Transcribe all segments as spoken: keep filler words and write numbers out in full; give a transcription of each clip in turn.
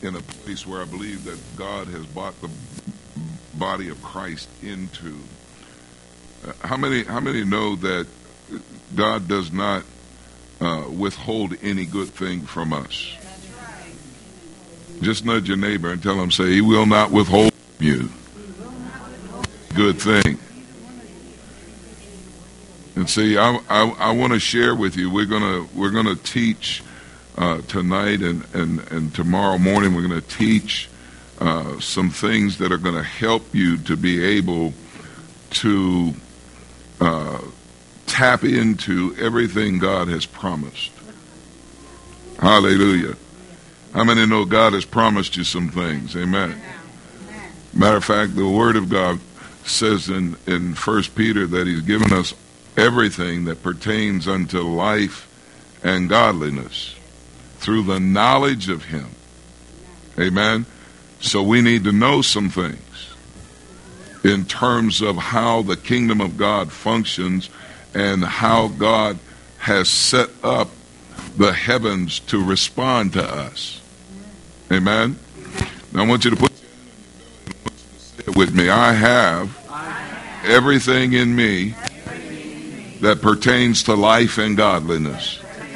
in a place where I believe that God has brought the body of Christ into. Uh, how many how many know that God does not uh, withhold any good thing from us? Just nudge your neighbor and tell him, say, He will not withhold from you good thing. And see, I I, I want to share with you. We're gonna we're gonna teach uh, tonight and, and and tomorrow morning. We're gonna teach uh, some things that are going to help you to be able to uh, tap into everything God has promised. Hallelujah. How many know God has promised you some things? Amen. Matter of fact, the Word of God says in, in First Peter that He's given us everything that pertains unto life and godliness through the knowledge of Him. Amen. So we need to know some things in terms of how the kingdom of God functions and how God has set up the heavens to respond to us. Amen. Now I want you to put it with me. I have everything in me that pertains to life and godliness.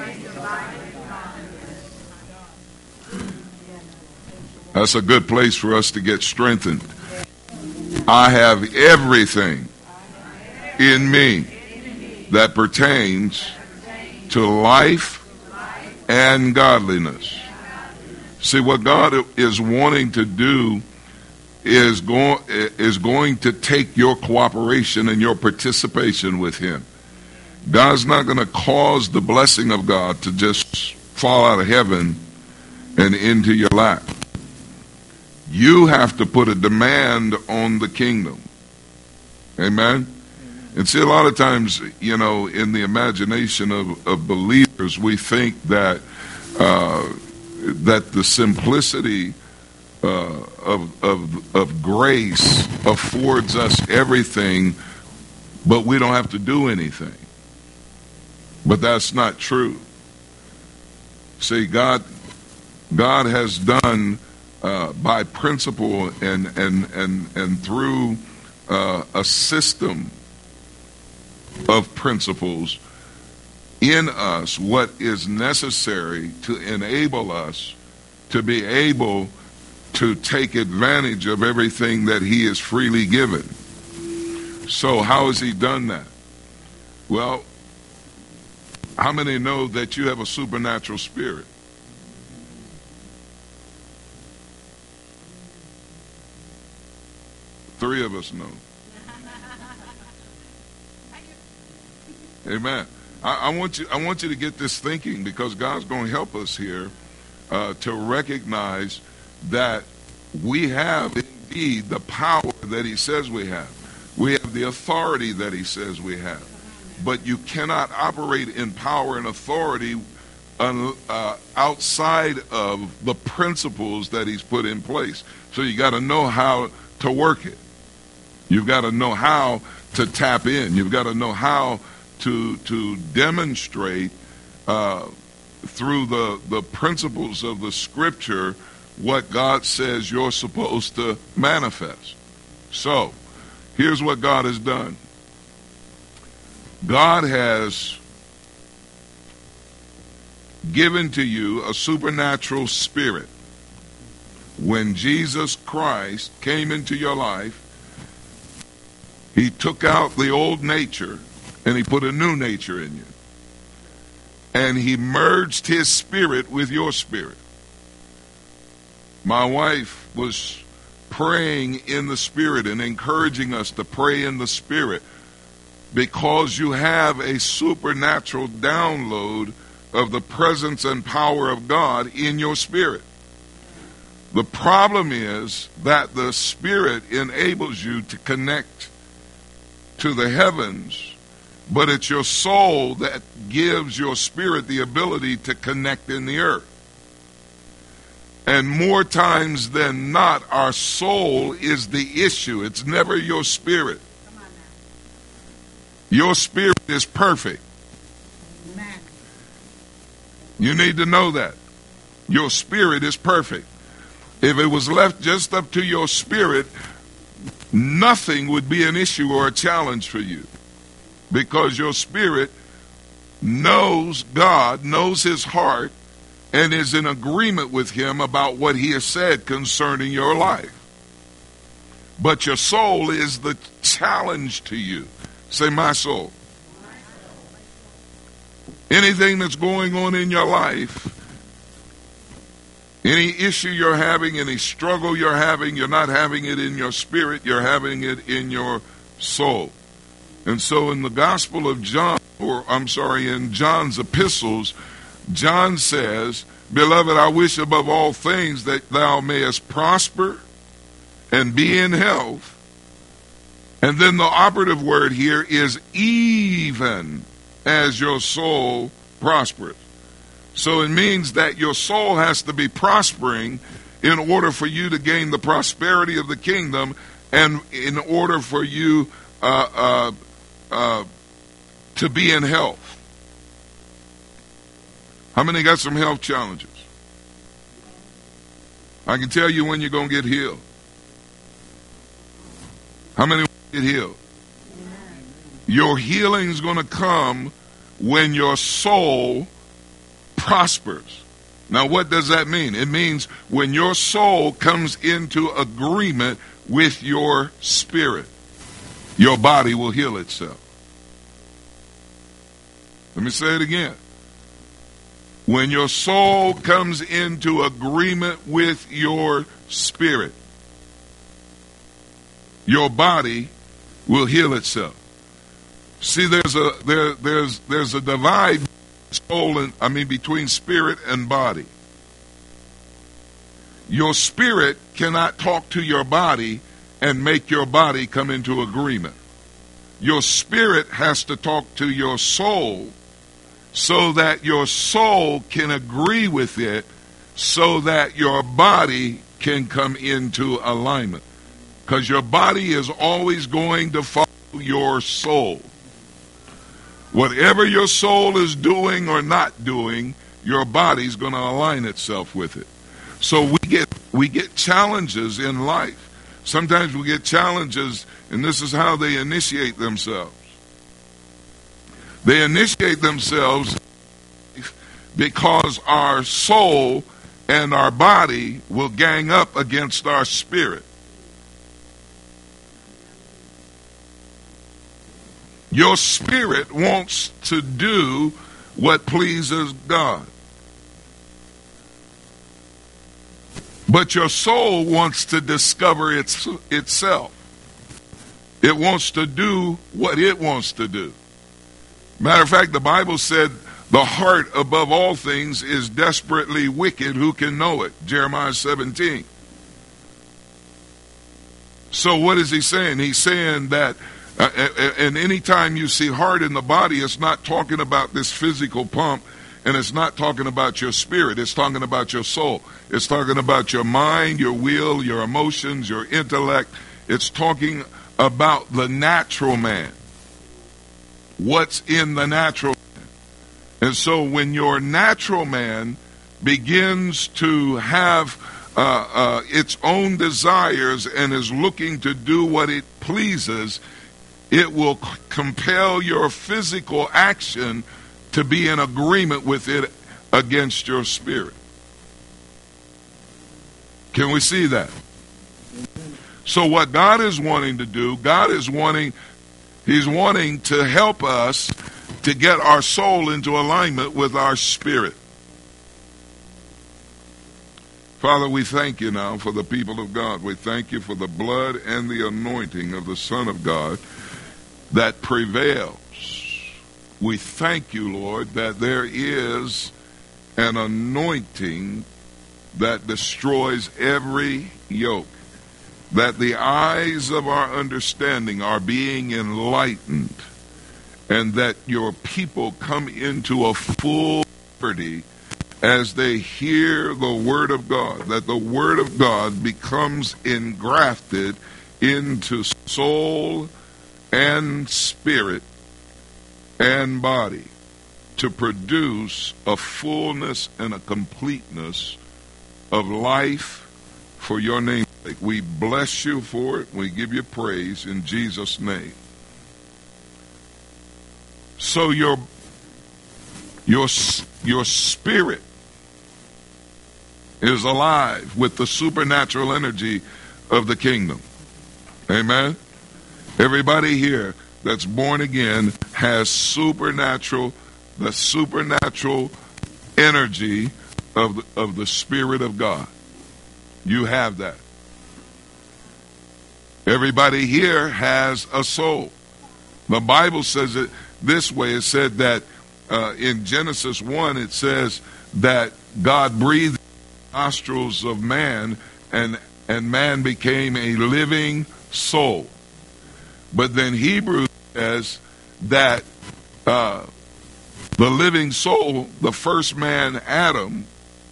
That's a good place for us to get strengthened. I have everything in me that pertains to life and godliness. See, what God is wanting to do is, go, is going to take your cooperation and your participation with Him. God's not going to cause the blessing of God to just fall out of heaven and into your lap. You have to put a demand on the kingdom. Amen? And see, a lot of times, you know, in the imagination of, of believers, we think that uh, that the simplicity uh, of, of, of grace affords us everything, but we don't have to do anything. But that's not true. See, God, God has done uh, by principle and and and and through uh, a system of principles in us what is necessary to enable us to be able to take advantage of everything that He has freely given. So how has He done that? Well, how many know that you have a supernatural spirit? Three of us know. Amen. I, I want you. I want you to get this thinking, because God's going to help us here uh, to recognize that we have indeed the power that He says we have. We have the authority that He says we have. But you cannot operate in power and authority uh, uh, outside of the principles that He's put in place. So you got to know how to work it. You've got to know how to tap in. You've got to know how to to demonstrate uh, through the, the principles of the Scripture what God says you're supposed to manifest. So, here's what God has done. God has given to you a supernatural spirit. When Jesus Christ came into your life, He took out the old nature and He put a new nature in you. And He merged His spirit with your spirit. My wife was praying in the Spirit and encouraging us to pray in the Spirit, because you have a supernatural download of the presence and power of God in your spirit. The problem is that the Spirit enables you to connect to the heavens, but it's your soul that gives your spirit the ability to connect in the earth. And more times than not, our soul is the issue. It's never your spirit. Your spirit is perfect. You need to know that. Your spirit is perfect. If it was left just up to your spirit, nothing would be an issue or a challenge for you, because your spirit knows God, knows his heart, and is in agreement with him about what he has said concerning your life. But your soul is the challenge to you. Say, my soul. Anything that's going on in your life, any issue you're having, any struggle you're having, you're not having it in your spirit, you're having it in your soul. And so in the Gospel of John, or I'm sorry, in John's epistles, John says, beloved, I wish above all things that thou mayest prosper and be in health. And then the operative word here is even as your soul prospers. So it means that your soul has to be prospering in order for you to gain the prosperity of the kingdom, and in order for you uh, uh, uh, to be in health. How many got some health challenges? I can tell you when you're going to get healed. How many want to get healed? Your healing is going to come when your soul prospers. Now, what does that mean? It means when your soul comes into agreement with your spirit, your body will heal itself. Let me say it again. When your soul comes into agreement with your spirit, your body will heal itself. See, there's a there there's there's a divide soul and I mean between spirit and body. Your spirit cannot talk to your body and make your body come into agreement. Your spirit has to talk to your soul so that your soul can agree with it, so that your body can come into alignment. Because your body is always going to follow your soul. Whatever your soul is doing or not doing, your body's going to align itself with it. So we get we get challenges in life. Sometimes we get challenges, and this is how they initiate themselves. They initiate themselves because our soul and our body will gang up against our spirit. Your spirit wants to do what pleases God. But your soul wants to discover its, itself. It wants to do what it wants to do. Matter of fact, the Bible said the heart above all things is desperately wicked. Who can know it? Jeremiah seventeen. So what is he saying? He's saying that Uh, and anytime you see heart in the body, it's not talking about this physical pump, and it's not talking about your spirit. It's talking about your soul. It's talking about your mind, your will, your emotions, your intellect. It's talking about the natural man. What's in the natural man? And so when your natural man begins to have uh, uh, its own desires and is looking to do what it pleases, it will c- compel your physical action to be in agreement with it against your spirit. Can we see that? So what God is wanting to do, God is wanting, He's wanting to help us to get our soul into alignment with our spirit. Father, we thank you now for the people of God. We thank you for the blood and the anointing of the Son of God that prevails. We thank you, Lord, that there is an anointing that destroys every yoke, that the eyes of our understanding are being enlightened, and that your people come into a full liberty as they hear the word of God, that the word of God becomes engrafted into soul and spirit and body to produce a fullness and a completeness of life for your name's sake. We bless you for it. We give you praise in Jesus' name. So your your your spirit is alive with the supernatural energy of the kingdom. Amen. Everybody here that's born again has supernatural, the supernatural energy of the, of the Spirit of God. You have that. Everybody here has a soul. The Bible says it this way. It said that uh, in Genesis one, it says that God breathed in the nostrils of man, and and man became a living soul. But then Hebrews says that uh, the living soul, the first man, Adam,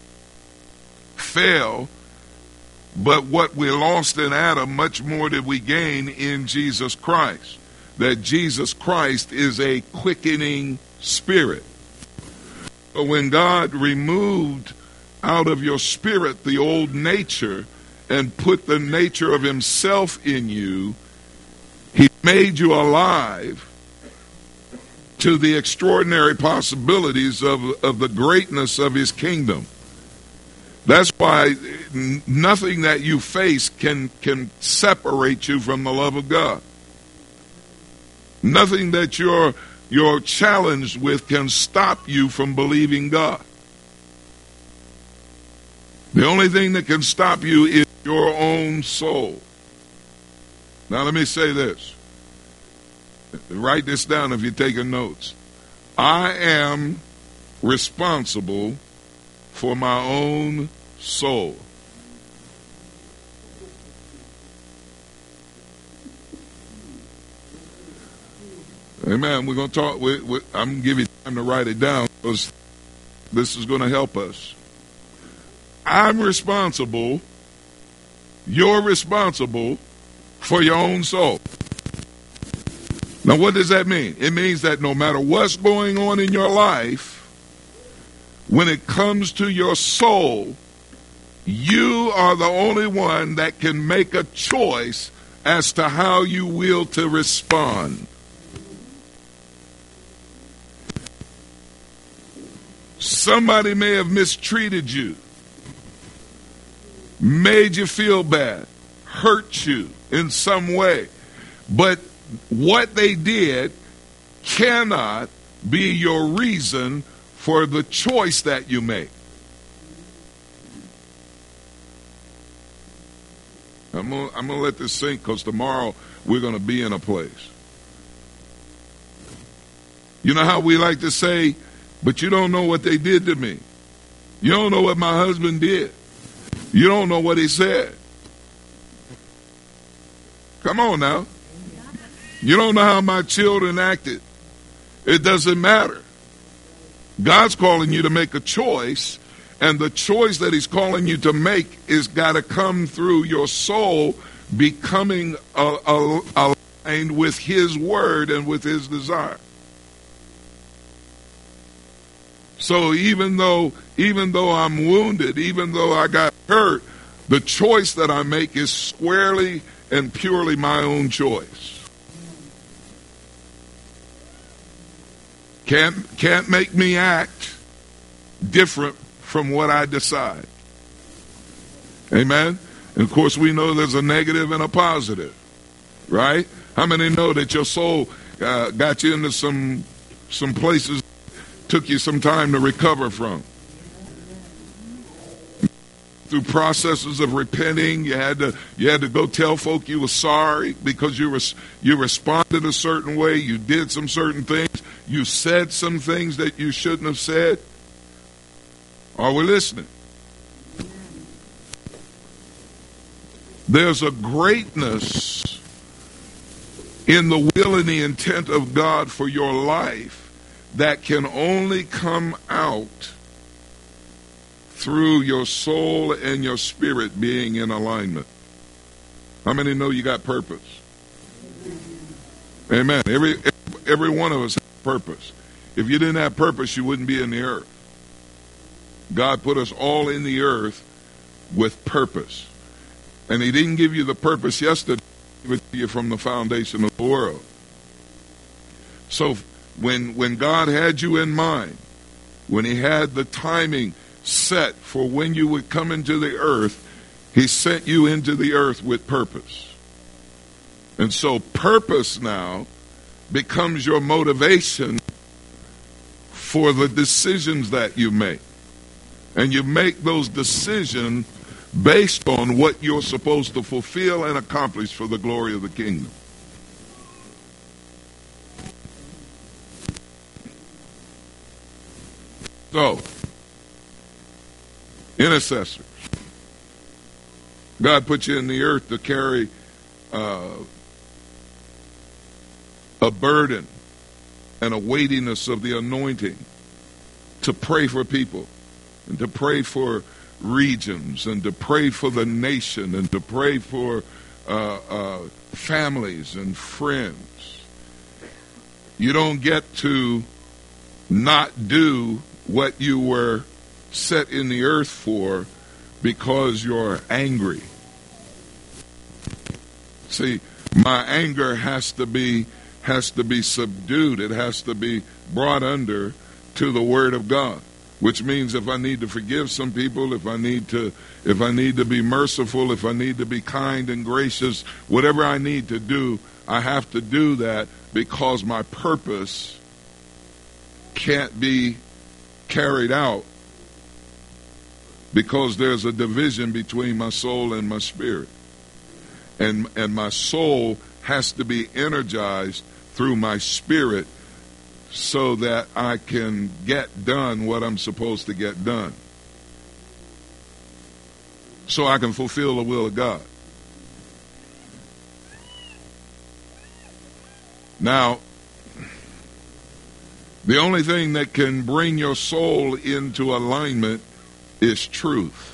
fell, but what we lost in Adam, much more did we gain in Jesus Christ. That Jesus Christ is a quickening spirit. But when God removed out of your spirit the old nature and put the nature of himself in you, he made you alive to the extraordinary possibilities of, of the greatness of his kingdom. That's why nothing that you face can, can separate you from the love of God. Nothing that you're, you're challenged with can stop you from believing God. The only thing that can stop you is your own soul. Now let me say this. Write this down if you're taking notes. I am responsible for my own soul. Amen. We're going to talk. We, we, I'm going to give you time to write it down because this is going to help us. I'm responsible. You're responsible for your own soul. Now, what does that mean? It means that no matter what's going on in your life, when it comes to your soul, you are the only one that can make a choice as to how you will to respond. Somebody may have mistreated you, made you feel bad, hurt you in some way, but what they did cannot be your reason for the choice that you make. I'm going I'm to let this sink because tomorrow we're going to be in a place. You know how we like to say, but you don't know what they did to me. You don't know what my husband did. You don't know what he said. Come on now. You don't know how my children acted. It doesn't matter. God's calling you to make a choice, and the choice that he's calling you to make is got to come through your soul becoming uh, uh, aligned with his word and with his desire. So even though even though I'm wounded, even though I got hurt, the choice that I make is squarely and purely my own choice. Can't, can't make me act different from what I decide. Amen? And of course we know there's a negative and a positive. Right? How many know that your soul uh, got you into some some places, took you some time to recover from? Through processes of repenting, you had to you had to go tell folk you were sorry because you res, you responded a certain way, you did some certain things, you said some things that you shouldn't have said. Are we listening? There's a greatness in the will and the intent of God for your life that can only come out through your soul and your spirit being in alignment. How many know you got purpose? Amen. Every every one of us has purpose. If you didn't have purpose, you wouldn't be in the earth. God put us all in the earth with purpose. And he didn't give you the purpose yesterday, he gave it to you from the foundation of the world. So when, when God had you in mind, when he had the timing set for when you would come into the earth, he sent you into the earth with purpose. And so purpose now becomes your motivation for the decisions that you make. And you make those decisions based on what you're supposed to fulfill and accomplish for the glory of the kingdom. So, intercessors. God put you in the earth to carry uh, a burden and a weightiness of the anointing, to pray for people, and to pray for regions, and to pray for the nation, and to pray for uh, uh, families and friends. You don't get to not do what you were set in the earth for because you're angry. See, my anger has to be has to be subdued. It has to be brought under to the Word of God. Which means if I need to forgive some people, if I need to if I need to be merciful, if I need to be kind and gracious, whatever I need to do, I have to do that because my purpose can't be carried out because there's a division between my soul and my spirit. And and my soul has to be energized through my spirit so that I can get done what I'm supposed to get done. So I can fulfill the will of God. Now, the only thing that can bring your soul into alignment is truth.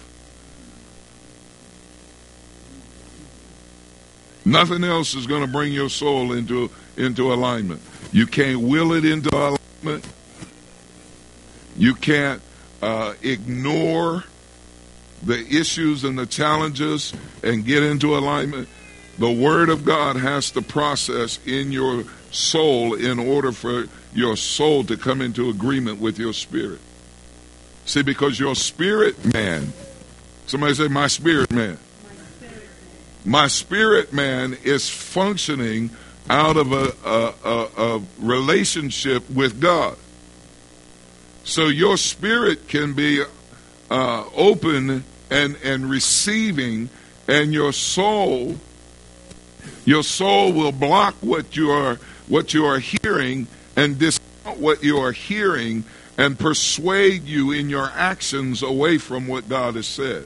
Nothing else is going to bring your soul into, into alignment. You can't will it into alignment. You can't uh, ignore the issues and the challenges and get into alignment. The Word of God has to process in your soul in order for your soul to come into agreement with your spirit. See, because your spirit man, somebody say, my spirit man. My spirit man is functioning out of a, a, a, a relationship with God. So your spirit can be uh, open and, and receiving, and your soul, your soul will block what you are what you are hearing and discount what you are hearing and persuade you in your actions away from what God has said.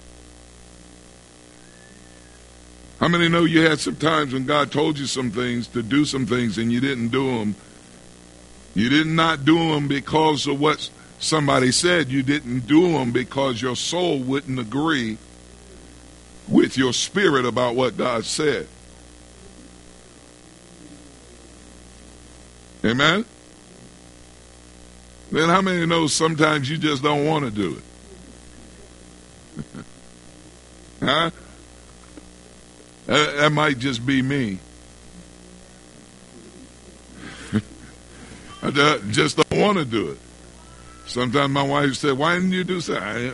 How many know you had some times when God told you some things, to do some things, and you didn't do them? You did not do them because of what somebody said. You didn't do them because your soul wouldn't agree with your spirit about what God said. Amen? Then how many know sometimes you just don't want to do it? Huh? That, that might just be me. I just don't want to do it. Sometimes my wife said, why didn't you do so? I,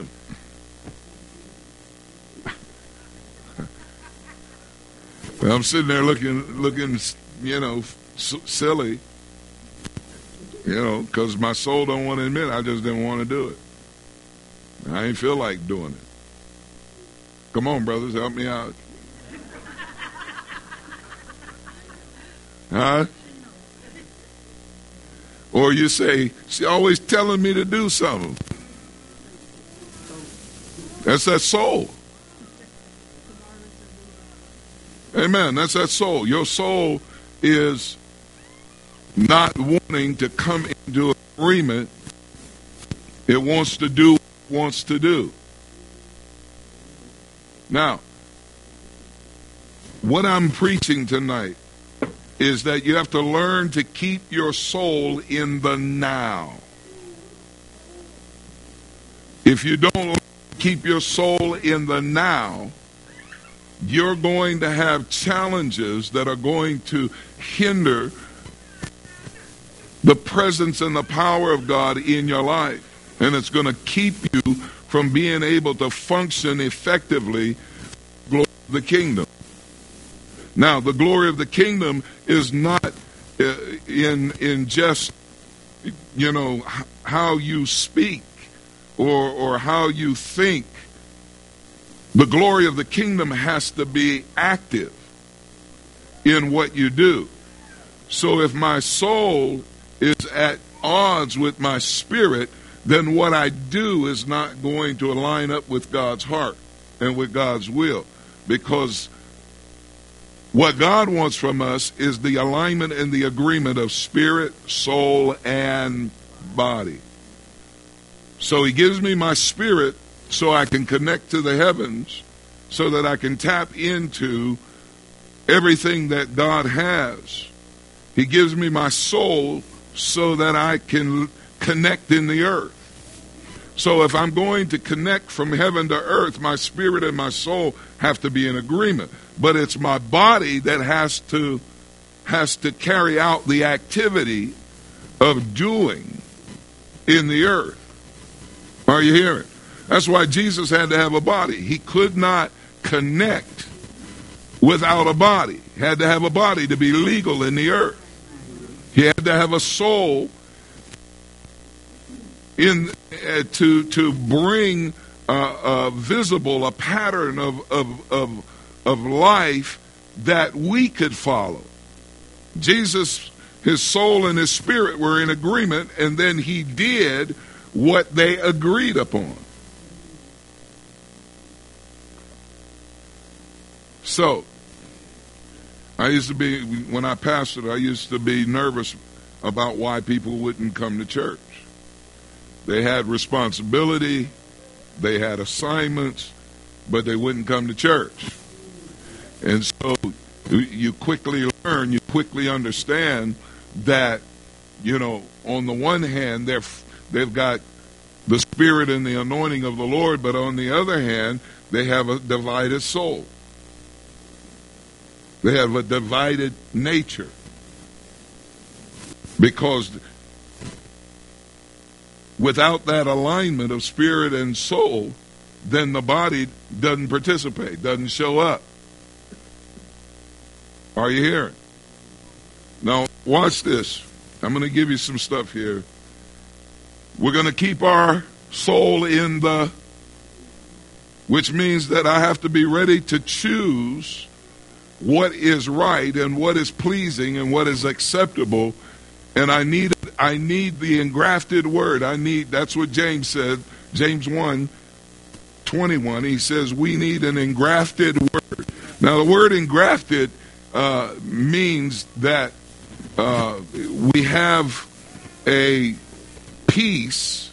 I'm sitting there looking, looking, you know, s- silly, you know, because my soul don't want to admit I just didn't want to do it. I ain't feel like doing it. Come on, brothers, help me out. Huh? Or you say, she's always telling me to do something. That's that soul. Amen. That's that soul. Your soul is not wanting to come into agreement. It wants to do what it wants to do. Now, what I'm preaching tonight is that you have to learn to keep your soul in the now. If you don't keep your soul in the now, you're going to have challenges that are going to hinder the presence and the power of God in your life. And it's going to keep you from being able to function effectively glory of the kingdom. Now, the glory of the kingdom is not uh, in in just, you know, how you speak or or how you think. The glory of the kingdom has to be active in what you do. So if my soul is at odds with my spirit, then what I do is not going to line up with God's heart and with God's will. Because what God wants from us is the alignment and the agreement of spirit, soul, and body. So he gives me my spirit so I can connect to the heavens, so that I can tap into everything that God has. He gives me my soul so that I can connect in the earth. So if I'm going to connect from heaven to earth, my spirit and my soul have to be in agreement. But it's my body that has to has to carry out the activity of doing in the earth. Are you hearing? That's why Jesus had to have a body. He could not connect without a body. He had to have a body to be legal in the earth. He had to have a soul in uh, to to bring uh, uh, visible a pattern of, of of of life that we could follow. Jesus, his soul and his spirit were in agreement, and then he did what they agreed upon. So, I used to be, when I pastored, I used to be nervous about why people wouldn't come to church. They had responsibility, they had assignments, but they wouldn't come to church. And so, you quickly learn, you quickly understand that, you know, on the one hand, they're, they've got the spirit and the anointing of the Lord, but on the other hand, they have a divided soul. They have a divided nature. Because without that alignment of spirit and soul, then the body doesn't participate, doesn't show up. Are you hearing? Now, watch this. I'm going to give you some stuff here. We're going to keep our soul in the, which means that I have to be ready to choose what is right and what is pleasing and what is acceptable. And I need I need the engrafted word. I need, that's what James said, James one twenty-one. He says we need an engrafted word. Now the word engrafted uh, means that uh, we have a piece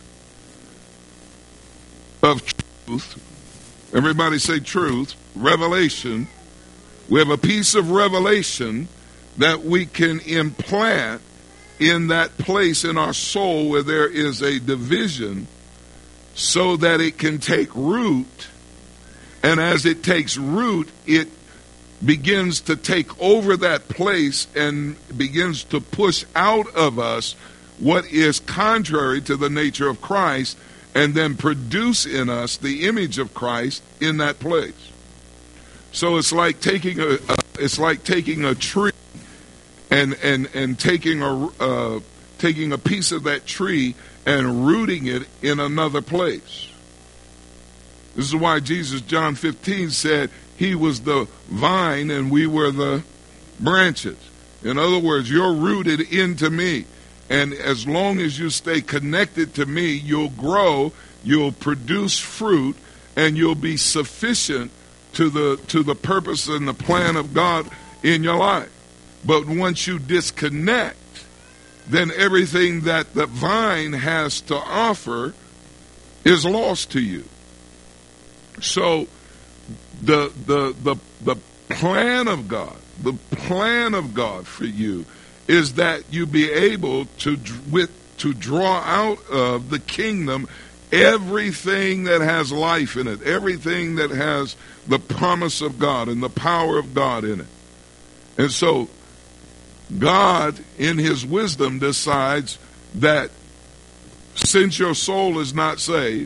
of truth. Everybody say truth, revelation. We have a piece of revelation that we can implant in that place in our soul where there is a division, so that it can take root. And as it takes root, it begins to take over that place and begins to push out of us what is contrary to the nature of Christ, and then produce in us the image of Christ in that place. So it's like taking a, a it's like taking a tree and and and taking a uh, taking a piece of that tree and rooting it in another place. This is why Jesus, John fifteen, said he was the vine and we were the branches. In other words, you're rooted into me, and as long as you stay connected to me, you'll grow, you'll produce fruit, and you'll be sufficient to the to the purpose and the plan of God in your life. But once you disconnect, then everything that the vine has to offer is lost to you. So the the the the plan of God, the plan of God for you is that you be able to with to draw out of the kingdom everything that has life in it, everything that has the promise of God and the power of God in it. And so God, in his wisdom, decides that since your soul is not saved,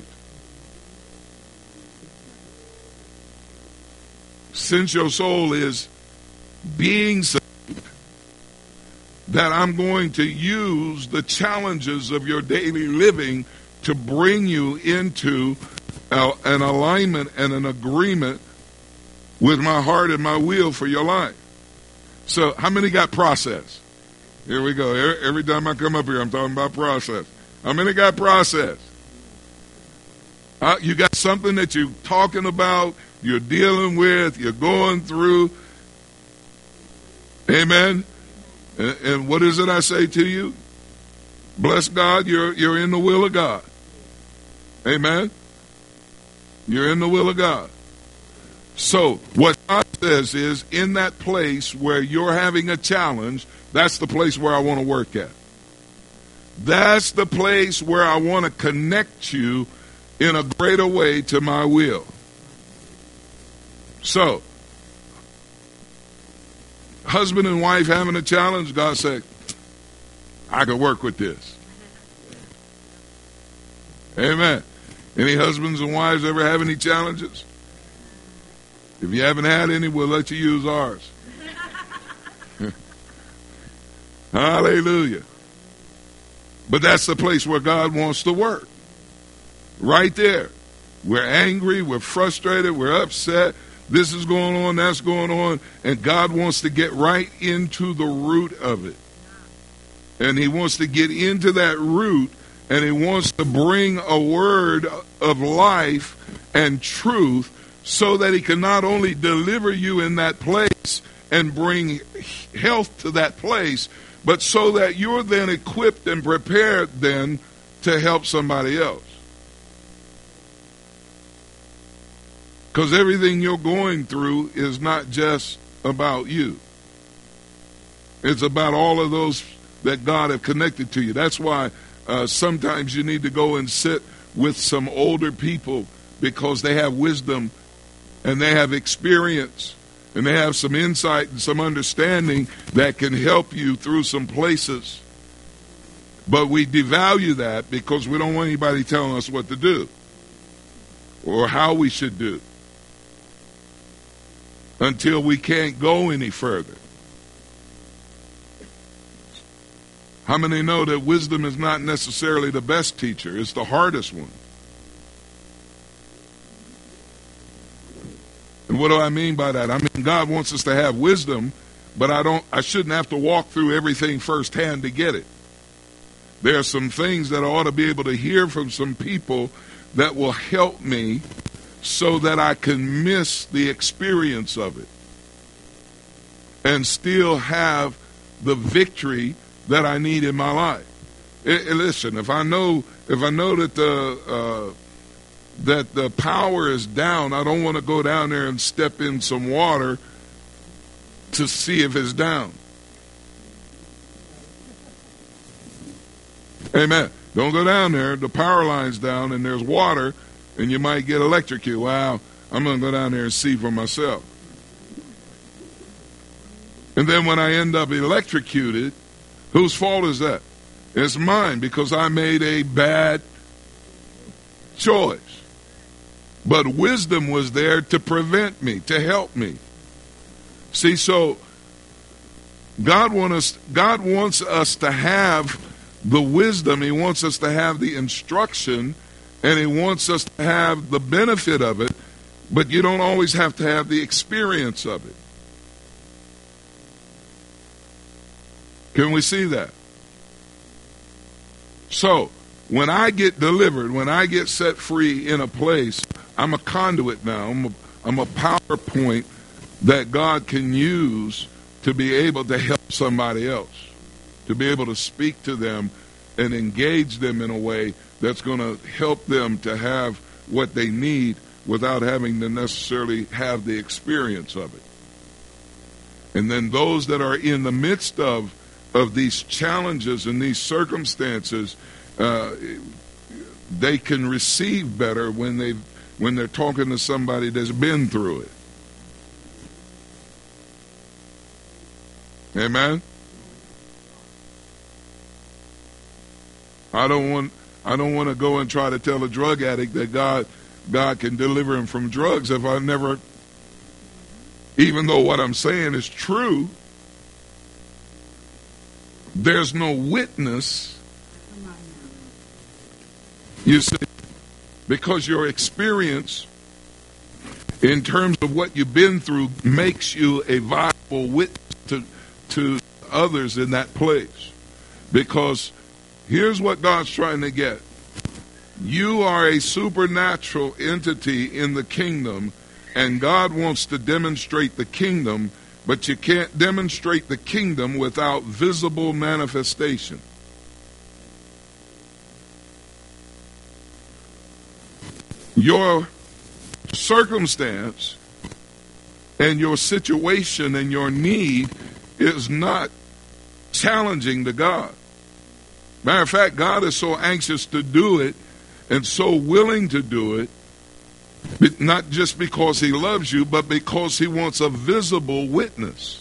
since your soul is being saved, that I'm going to use the challenges of your daily living to bring you into a, an alignment and an agreement with my heart and my will for your life. So how many got process? Here we go. Every, every time I come up here, I'm talking about process. How many got process? Uh, you got something that you're talking about, you're dealing with, you're going through. Amen. And, and what is it I say to you? Bless God, you're you're in the will of God. Amen. You're in the will of God. So what God says is, in that place where you're having a challenge, that's the place where I want to work at. That's the place where I want to connect you in a greater way to my will. So, husband and wife having a challenge, God said, I can work with this. Amen. Any husbands and wives ever have any challenges? If you haven't had any, we'll let you use ours. Hallelujah. But that's the place where God wants to work. Right there. We're angry, we're frustrated, we're upset. This is going on, that's going on. And God wants to get right into the root of it. And he wants to get into that root, and he wants to bring a word of life and truth so that he can not only deliver you in that place and bring health to that place, but so that you're then equipped and prepared then to help somebody else. Because everything you're going through is not just about you. It's about all of those that God have connected to you. That's why uh, sometimes you need to go and sit with some older people, because they have wisdom and they have experience and they have some insight and some understanding that can help you through some places. But we devalue that because we don't want anybody telling us what to do or how we should do until we can't go any further. How many know that wisdom is not necessarily the best teacher? It's the hardest one. And what do I mean by that? I mean, God wants us to have wisdom, but I don't. I shouldn't have to walk through everything firsthand to get it. There are some things that I ought to be able to hear from some people that will help me so that I can miss the experience of it and still have the victory that I need in my life. It, it, listen, if I know if I know that the uh, that the power is down, I don't want to go down there and step in some water to see if it's down. Amen. Don't go down there. The power line's down and there's water and you might get electrocuted. Wow, I'm going to go down there and see for myself. And then when I end up electrocuted, whose fault is that? It's mine, because I made a bad choice. But wisdom was there to prevent me, to help me. See, so God want us, God wants us to have the wisdom. He wants us to have the instruction, and he wants us to have the benefit of it, but you don't always have to have the experience of it. Can we see that? So, when I get delivered, when I get set free in a place, I'm a conduit now. I'm a, I'm a PowerPoint that God can use to be able to help somebody else, to be able to speak to them and engage them in a way that's going to help them to have what they need without having to necessarily have the experience of it. And then those that are in the midst of of these challenges and these circumstances, uh, they can receive better when they when they're talking to somebody that's been through it. Amen. I don't want I don't want to go and try to tell a drug addict that God God can deliver him from drugs if I never, even though what I'm saying is true, there's no witness. You see, because your experience in terms of what you've been through makes you a viable witness to, to others in that place. Because here's what God's trying to get. You are a supernatural entity in the kingdom, and God wants to demonstrate the kingdom, but you can't demonstrate the kingdom without visible manifestation. Your circumstance and your situation and your need is not challenging to God. Matter of fact, God is so anxious to do it and so willing to do it, not just because he loves you, but because he wants a visible witness.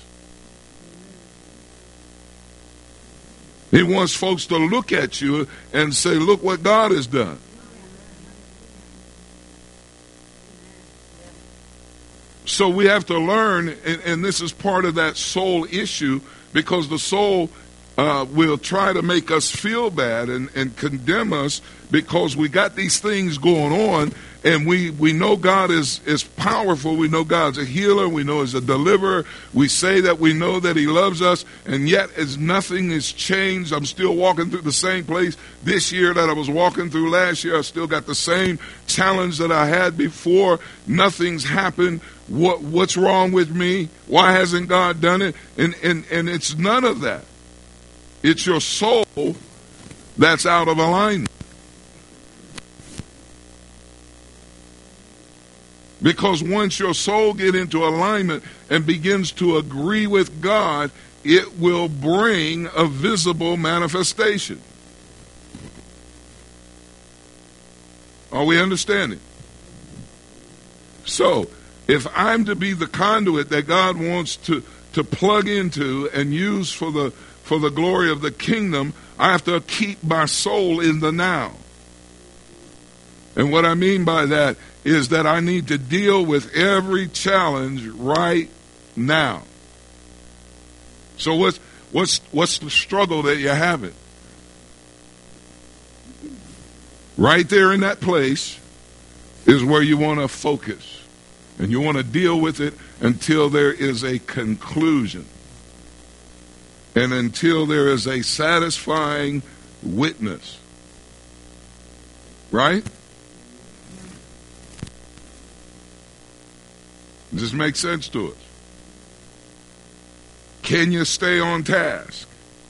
He wants folks to look at you and say, look what God has done. So we have to learn, and, and this is part of that soul issue, because the soul uh, will try to make us feel bad and, and condemn us because we got these things going on, and we, we know God is, is powerful. We know God's a healer. We know he's a deliverer. We say that we know that he loves us, and yet as nothing has changed, I'm still walking through the same place this year that I was walking through last year. I still got the same challenge that I had before. Nothing's happened. What what's wrong with me? Why hasn't God done it? And and and it's none of that. It's your soul that's out of alignment. Because once your soul get into alignment and begins to agree with God, it will bring a visible manifestation. Are we understanding? So, if I'm to be the conduit that God wants to, to plug into and use for the for the glory of the kingdom, I have to keep my soul in the now. And what I mean by that is that I need to deal with every challenge right now. So what's what's what's the struggle that you're having? Right there in that place is where you want to focus. And you want to deal with it until there is a conclusion. And until there is a satisfying witness. Right? Does this make sense to us? Can you stay on task?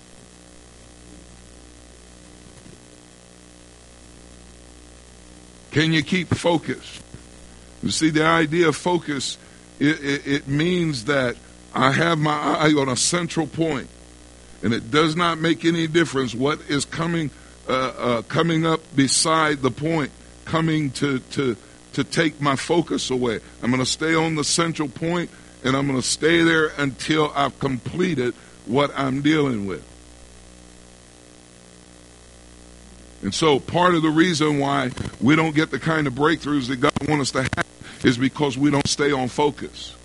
Can you keep focused? You see, the idea of focus, it, it, it means that I have my eye on a central point, and it does not make any difference what is coming uh, uh, coming up beside the point, coming to, to, to take my focus away. I'm going to stay on the central point, and I'm going to stay there until I've completed what I'm dealing with. And so part of the reason why we don't get the kind of breakthroughs that God wants us to have is because we don't stay on focus.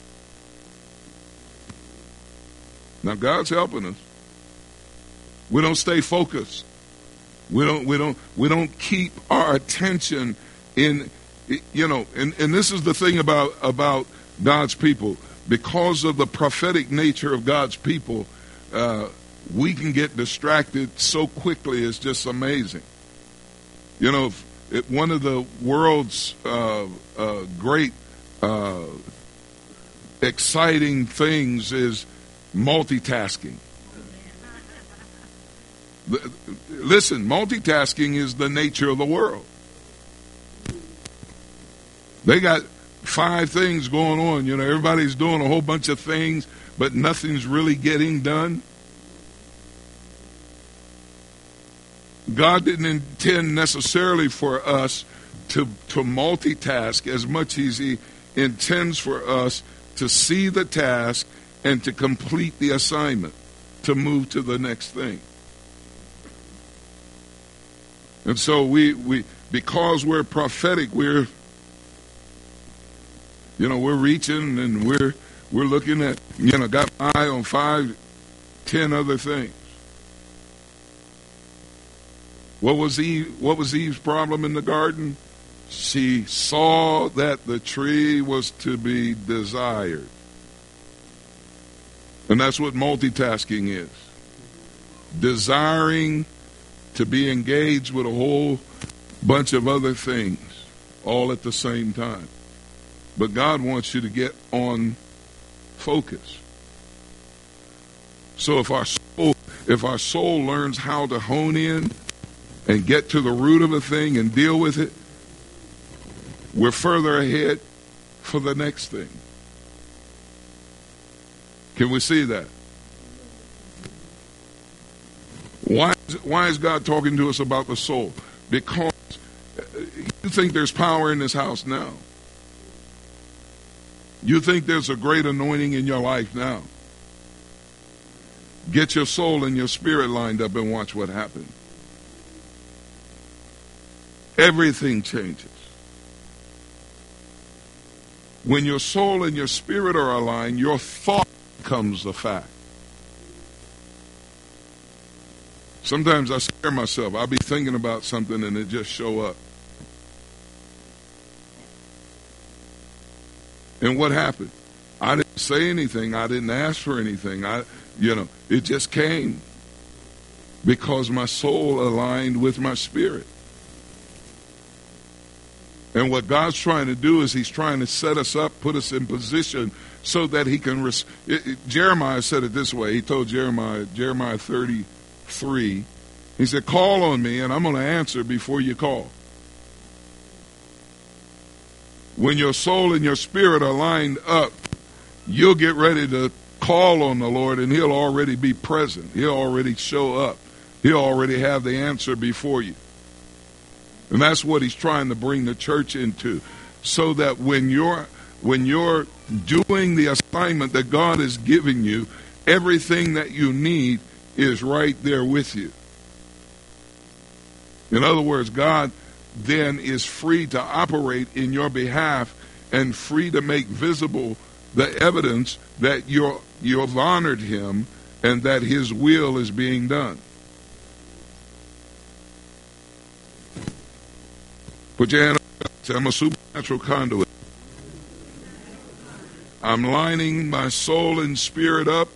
Now God's helping us. We don't stay focused. We don't we don't we don't keep our attention in, you know, and, and this is the thing about about God's people. Because of the prophetic nature of God's people, uh, we can get distracted so quickly. It's just amazing. You know, it, one of the world's uh, uh, great uh, exciting things is multitasking. The, listen, multitasking is the nature of the world. They got five things going on. You know, everybody's doing a whole bunch of things, but nothing's really getting done. God didn't intend necessarily for us to, to multitask as much as he intends for us to see the task and to complete the assignment, to move to the next thing. And so we, we because we're prophetic, we're, you know, we're reaching and we're we're looking at, you know, got my eye on five, ten other things. What was Eve, what was Eve's problem in the garden? She saw that the tree was to be desired. And that's what multitasking is. Desiring to be engaged with a whole bunch of other things all at the same time. But God wants you to get on focus. So if our soul, if our soul learns how to hone in and get to the root of a thing and deal with it, we're further ahead for the next thing. Can we see that? Why is, why is God talking to us about the soul? Because you think there's power in this house now. You think there's a great anointing in your life now. Get your soul and your spirit lined up and watch what happens. Everything changes. When your soul and your spirit are aligned, your thought becomes a fact. Sometimes I scare myself. I'll be thinking about something and it just show up. And what happened? I didn't say anything. I didn't ask for anything. I, you know, it just came because my soul aligned with my spirit. And what God's trying to do is he's trying to set us up, put us in position so that he can... Res- it, it, Jeremiah said it this way. He told Jeremiah, Jeremiah thirty-three, he said, call on me and I'm going to answer before you call. When your soul and your spirit are lined up, you'll get ready to call on the Lord and he'll already be present. He'll already show up. He'll already have the answer before you. And that's what he's trying to bring the church into, so that when you're when you're doing the assignment that God is giving you, everything that you need is right there with you. In other words, God then is free to operate in your behalf and free to make visible the evidence that you're, you've honored him and that his will is being done. Put your hand up. Say, I'm a supernatural conduit. I'm lining my soul and spirit up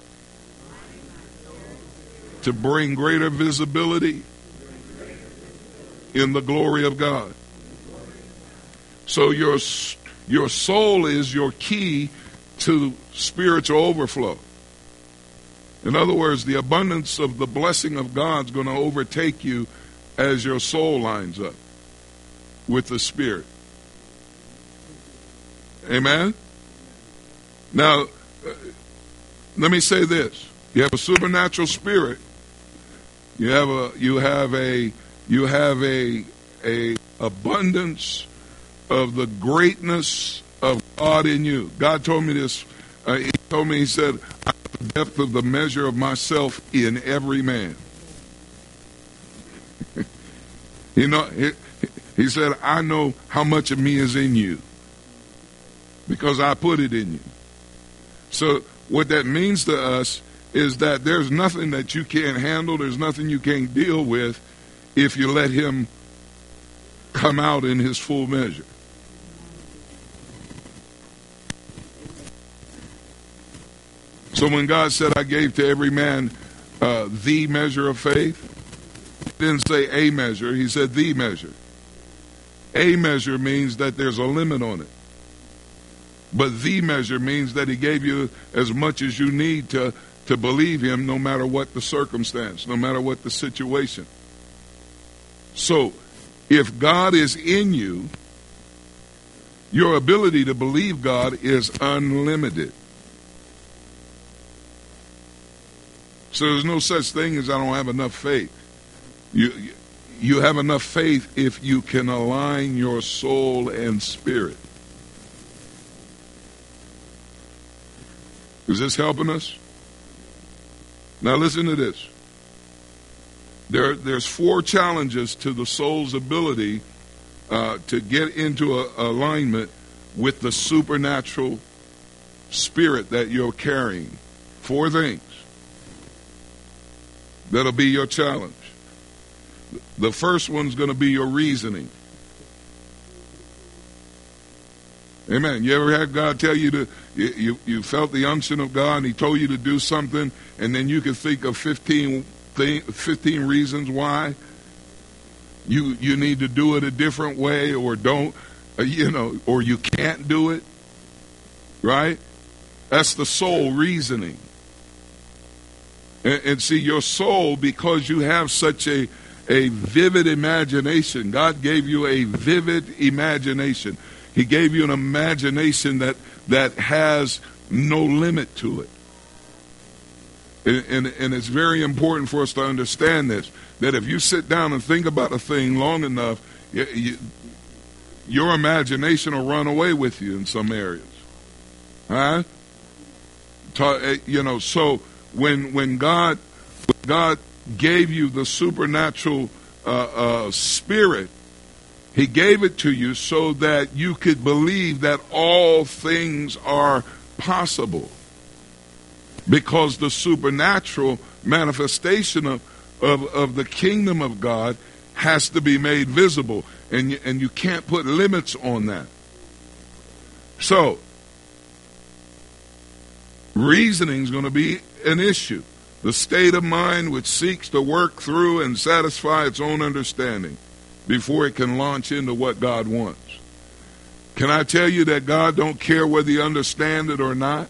to bring greater visibility in the glory of God. So your, your soul is your key to spiritual overflow. In other words, the abundance of the blessing of God's going to overtake you as your soul lines up with the Spirit. Amen? Now, uh, let me say this. You have a supernatural spirit. You have a you have a you have a a abundance of the greatness of God in you. God told me this. Uh, he told me, he said, I have the depth of the measure of myself in every man. you know, he, he said, I know how much of me is in you because I put it in you. So what that means to us is that there's nothing that you can't handle. There's nothing you can't deal with if you let him come out in his full measure. So when God said, I gave to every man uh, the measure of faith, he didn't say a measure, he said the measure. A measure means that there's a limit on it. But the measure means that he gave you as much as you need to, to believe him, no matter what the circumstance, no matter what the situation. So, if God is in you, your ability to believe God is unlimited. So there's no such thing as I don't have enough faith. You, you have enough faith if you can align your soul and spirit. Is this helping us? Now listen to this. There, there's four challenges to the soul's ability uh, to get into a, alignment with the supernatural spirit that you're carrying. Four things that'll be your challenge. The first one's going to be your reasoning. Amen. You ever had God tell you to, you, you, you felt the unction of God and he told you to do something, and then you could think of fifteen, th- fifteen reasons why you you need to do it a different way, or don't, uh, you know, or you can't do it, right? That's the soul reasoning. And, and see, your soul, because you have such a, a vivid imagination, God gave you a vivid imagination. He gave you an imagination that, that has no limit to it. And, and, and it's very important for us to understand this, that if you sit down and think about a thing long enough, you, you, your imagination will run away with you in some areas. Huh? You know, so when when God when God gave you the supernatural uh, uh, spirit, he gave it to you so that you could believe that all things are possible. Because the supernatural manifestation of, of, of the kingdom of God has to be made visible. And you, and you can't put limits on that. So, reasoning is going to be an issue. The state of mind which seeks to work through and satisfy its own understanding before it can launch into what God wants. Can I tell you that God don't care whether you understand it or not?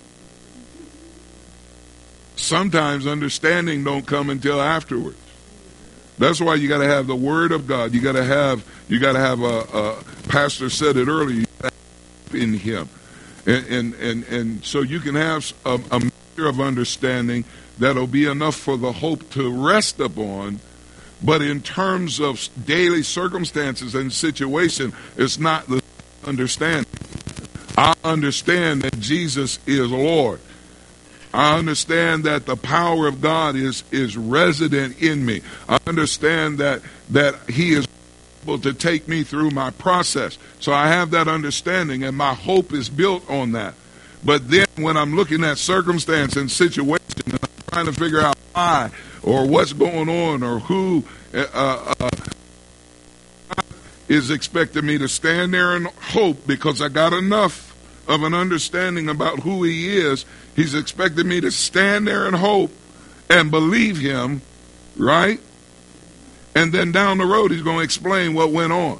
Sometimes understanding don't come until afterwards. That's why you got to have the Word of God. You got to have, you got to have a, a pastor said it earlier, you gotta have in Him, and and and, and so you can have a, a measure of understanding that'll be enough for the hope to rest upon. But in terms of daily circumstances and situation, it's not the understanding. I understand that Jesus is Lord. I understand that the power of God is, is resident in me. I understand that, that He is able to take me through my process. So I have that understanding, and my hope is built on that. But then when I'm looking at circumstance and situation, and I'm trying to figure out why, or what's going on, or who uh, uh, is expecting me to stand there and hope, because I got enough of an understanding about who He is. He's expecting me to stand there and hope and believe Him, right? And then down the road, He's going to explain what went on.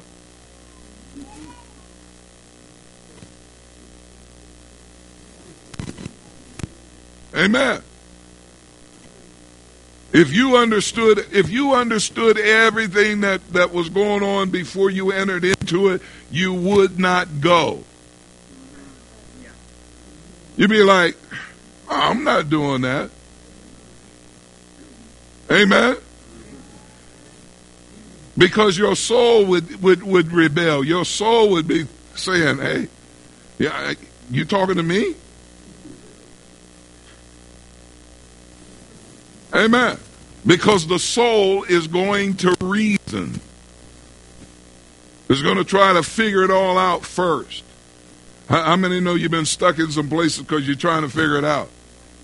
Amen. If you understood, if you understood everything that, that was going on before you entered into it, you would not go. You'd be like, oh, I'm not doing that. Amen. Because your soul would, would, would rebel. Your soul would be saying, hey, yeah, you talking to me? Amen. Because the soul is going to reason. It's going to try to figure it all out first. How many know you've been stuck in some places because you're trying to figure it out?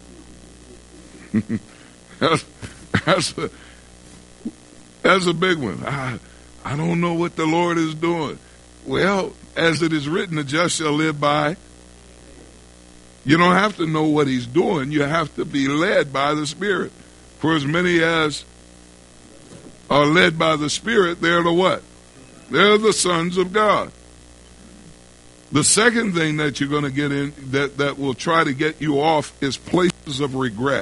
that's, that's, a, that's a big one. I, I don't know what the Lord is doing. Well, as it is written, the just shall live by. You don't have to know what He's doing. You have to be led by the Spirit. For as many as are led by the Spirit, they're the what? They're the sons of God. The second thing that you're going to get in that, that will try to get you off is places of regret.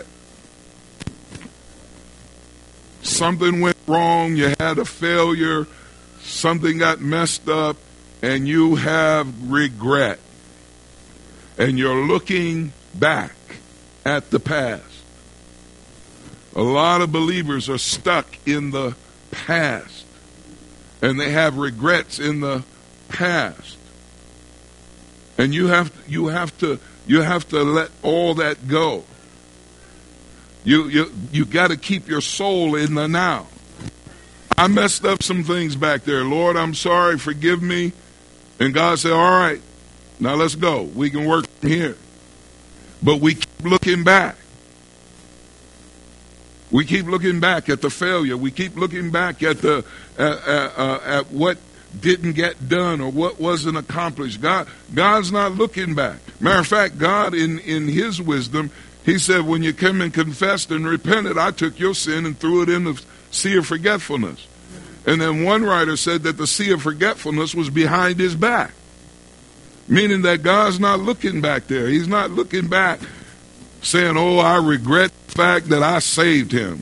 Something went wrong, you had a failure, something got messed up, and you have regret. And you're looking back at the past. A lot of believers are stuck in the past. And they have regrets in the past. And you have you have to you have to let all that go. You you you got to keep your soul in the now. I messed up some things back there. Lord, I'm sorry, forgive me. And God said, all right, now let's go. We can work from here. But we keep looking back. We keep looking back at the failure. We keep looking back at the uh, uh, uh, at what didn't get done or what wasn't accomplished. God, God's not looking back. Matter of fact, God, in, in His wisdom, He said, when you come and confessed and repented, I took your sin and threw it in the sea of forgetfulness. And then one writer said that the sea of forgetfulness was behind His back, meaning that God's not looking back there. He's not looking back saying, oh, I regret the fact that I saved him.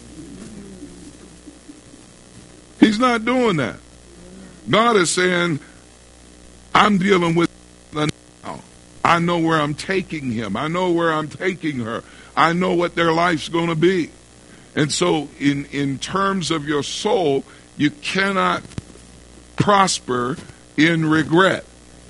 He's not doing that. God is saying, I'm dealing with the now. I know where I'm taking him. I know where I'm taking her. I know what their life's going to be. And so in, in terms of your soul, you cannot prosper in regret.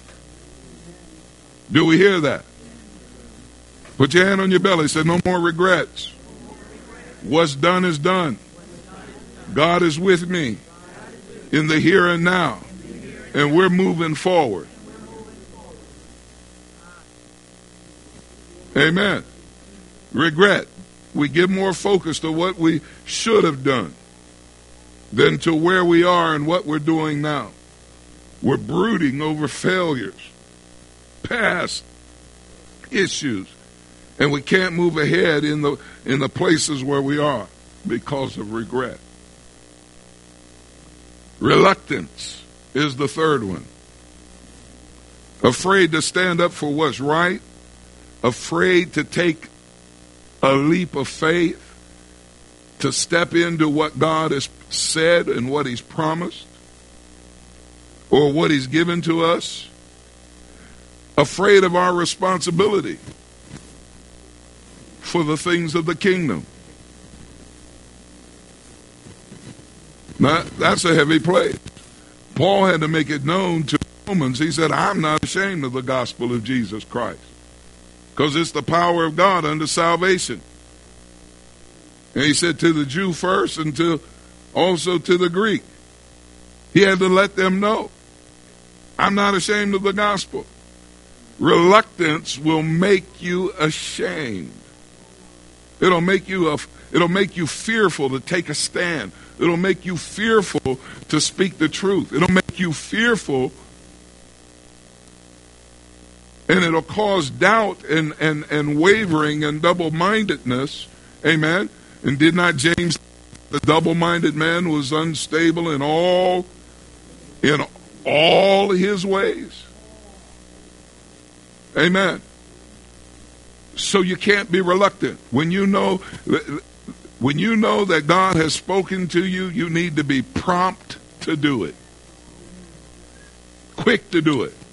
Do we hear that? Put your hand on your belly. Say, no more regrets. What's done is done. God is with me in the here and now. And we're moving forward. Amen. Regret. We give more focus to what we should have done than to where we are and what we're doing now. We're brooding over failures, past issues, and we can't move ahead in the in the places where we are because of regret. Reluctance is the third one. Afraid to stand up for what's right, afraid to take a leap of faith, to step into what God has said and what He's promised, or what He's given to us. Afraid of our responsibility for the things of the kingdom. Now, that's a heavy place. Paul had to make it known to Romans. He said, I'm not ashamed of the gospel of Jesus Christ, because it's the power of God unto salvation. And he said to the Jew first and to also to the Greek. He had to let them know, I'm not ashamed of the gospel. Reluctance will make you ashamed. It'll make you a, it'll make you fearful to take a stand. It'll make you fearful to speak the truth. It'll make you fearful, and it'll cause doubt and, and, and wavering and double-mindedness. Amen. And did not James, the double-minded man, was unstable in all in all his ways? Amen. So you can't be reluctant. When you know when you know that God has spoken to you, you need to be prompt to do it. Quick to do it.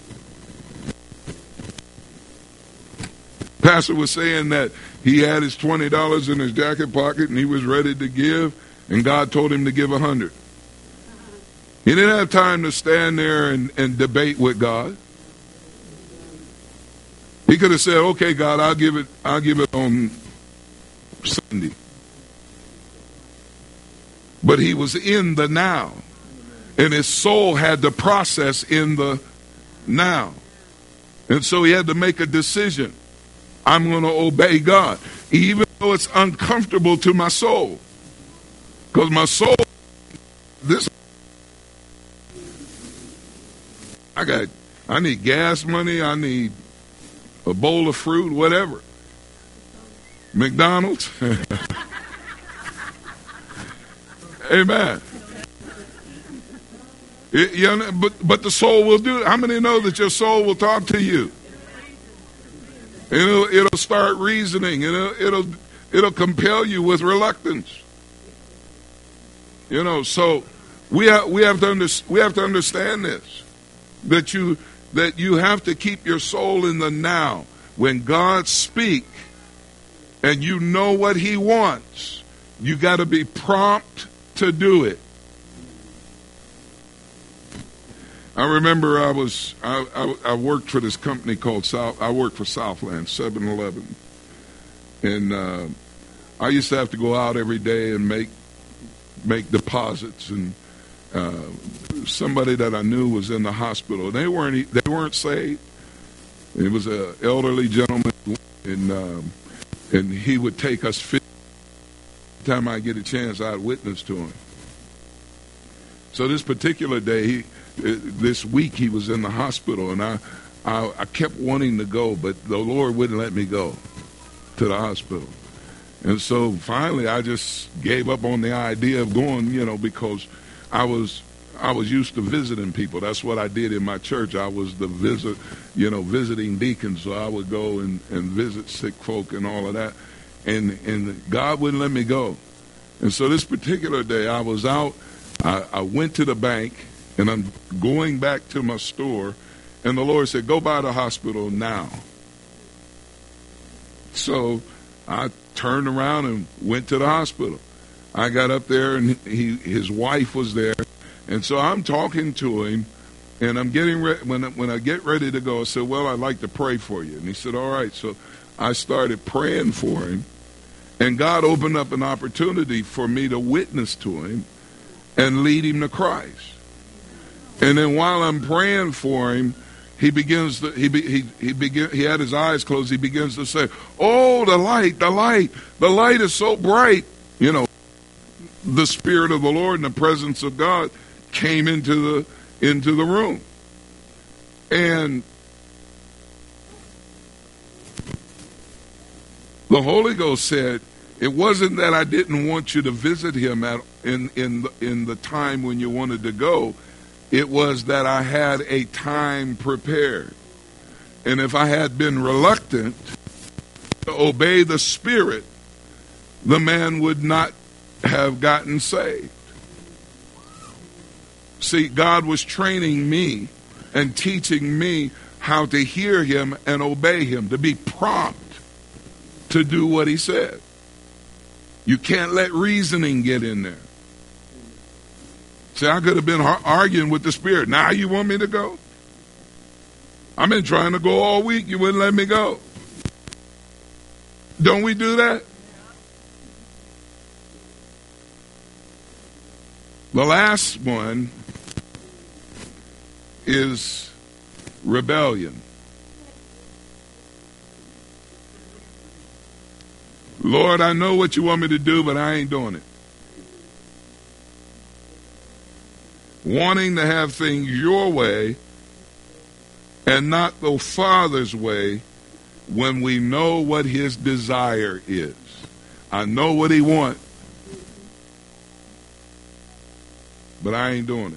Pastor was saying that he had his twenty dollars in his jacket pocket and he was ready to give, and God told him to give a hundred. He didn't have time to stand there and, and debate with God. He could have said, okay, God, I'll give it, I'll give it on Sunday. But he was in the now. And his soul had to process in the now. And so he had to make a decision. I'm going to obey God, even though it's uncomfortable to my soul. Because my soul, this, I got, I need gas money, I need a bowl of fruit, whatever. McDonald's. Amen. It, you know, but, but the soul will do it. How many know that your soul will talk to you? It'll, it'll start reasoning. It'll, it'll, it'll compel you with reluctance. You know, so we have, we have to under, we have to understand this, that you that you have to keep your soul in the now. When God speaks and you know what He wants, you got to be prompt to do it. I remember I was I, I, I worked for this company called South. I worked for Southland seven eleven, and uh, I used to have to go out every day and make make deposits. And uh, somebody that I knew was in the hospital. They weren't they weren't saved. It was an elderly gentleman, and um, and he would take us. Every time I get a chance, I'd witness to him. So this particular day, he. This week he was in the hospital, and I, I I kept wanting to go, but the Lord wouldn't let me go to the hospital. And so finally I just gave up on the idea of going, you know, because I was I was used to visiting people. That's what I did in my church. I was the visit, you know, visiting deacon, so I would go and, and visit sick folk and all of that. And and God wouldn't let me go. And so this particular day I was out, I, I went to the bank, and I'm going back to my store, and the Lord said, go by the hospital now. So I turned around and went to the hospital. I got up there, and he, his wife was there, and so I'm talking to him, and I'm getting ready. When, when I get ready to go, I said, well, I'd like to pray for you. And he said, all right. So I started praying for him, and God opened up an opportunity for me to witness to him and lead him to Christ. And then while I'm praying for him, he begins to, he, he, he begin, he had his eyes closed. He begins to say, oh, the light, the light, the light is so bright. You know, the Spirit of the Lord and the presence of God came into the, into the room. And the Holy Ghost said, it wasn't that I didn't want you to visit him at, in, in, the, in the time when you wanted to go. It was that I had a time prepared. And if I had been reluctant to obey the Spirit, the man would not have gotten saved. See, God was training me and teaching me how to hear him and obey him, to be prompt to do what he said. You can't let reasoning get in there. See, I could have been arguing with the Spirit. Now you want me to go? I've been trying to go all week. You wouldn't let me go. Don't we do that? The last one is rebellion. Lord, I know what you want me to do, but I ain't doing it. Wanting to have things your way and not the Father's way when we know what his desire is. I know what he wants, but I ain't doing it.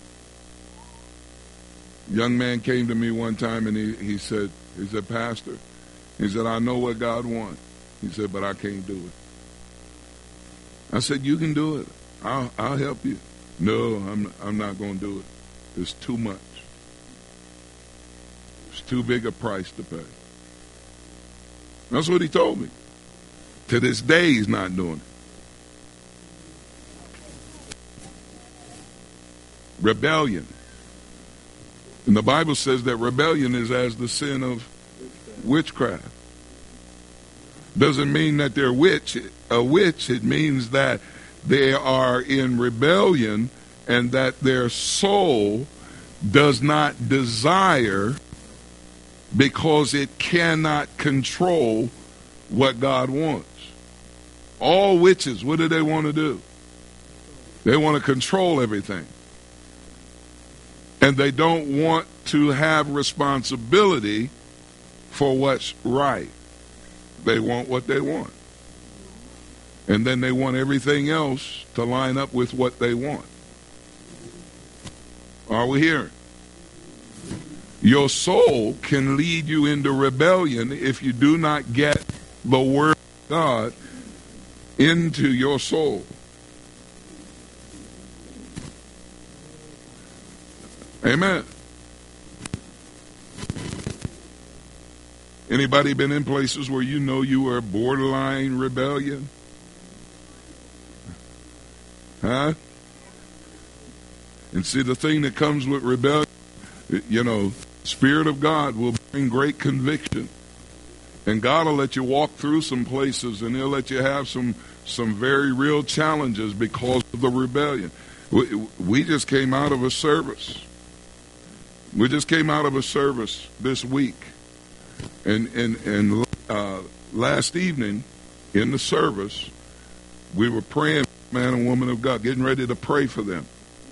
A young man came to me one time and he, he said, he said, Pastor, he said, I know what God wants. He said, but I can't do it. I said, you can do it. I'll, I'll help you. No, I'm I'm not going to do it. It's too much. It's too big a price to pay. That's what he told me. To this day, he's not doing it. Rebellion. And the Bible says that rebellion is as the sin of witchcraft. Doesn't mean that they're witch, a witch. It means that they are in rebellion and that their soul does not desire because it cannot control what God wants. All witches, what do they want to do? They want to control everything. And they don't want to have responsibility for what's right. They want what they want. And then they want everything else to line up with what they want. Are we hearing? Your soul can lead you into rebellion if you do not get the Word of God into your soul. Amen. Anybody been in places where you know you were borderline rebellion? Huh? And see, the thing that comes with rebellion, you know, Spirit of God will bring great conviction. And God will let you walk through some places, and He'll let you have some some very real challenges because of the rebellion. We, we just came out of a service. We just came out of a service this week. And, and, and uh, last evening in the service, we were praying for man and woman of God, getting ready to pray for them.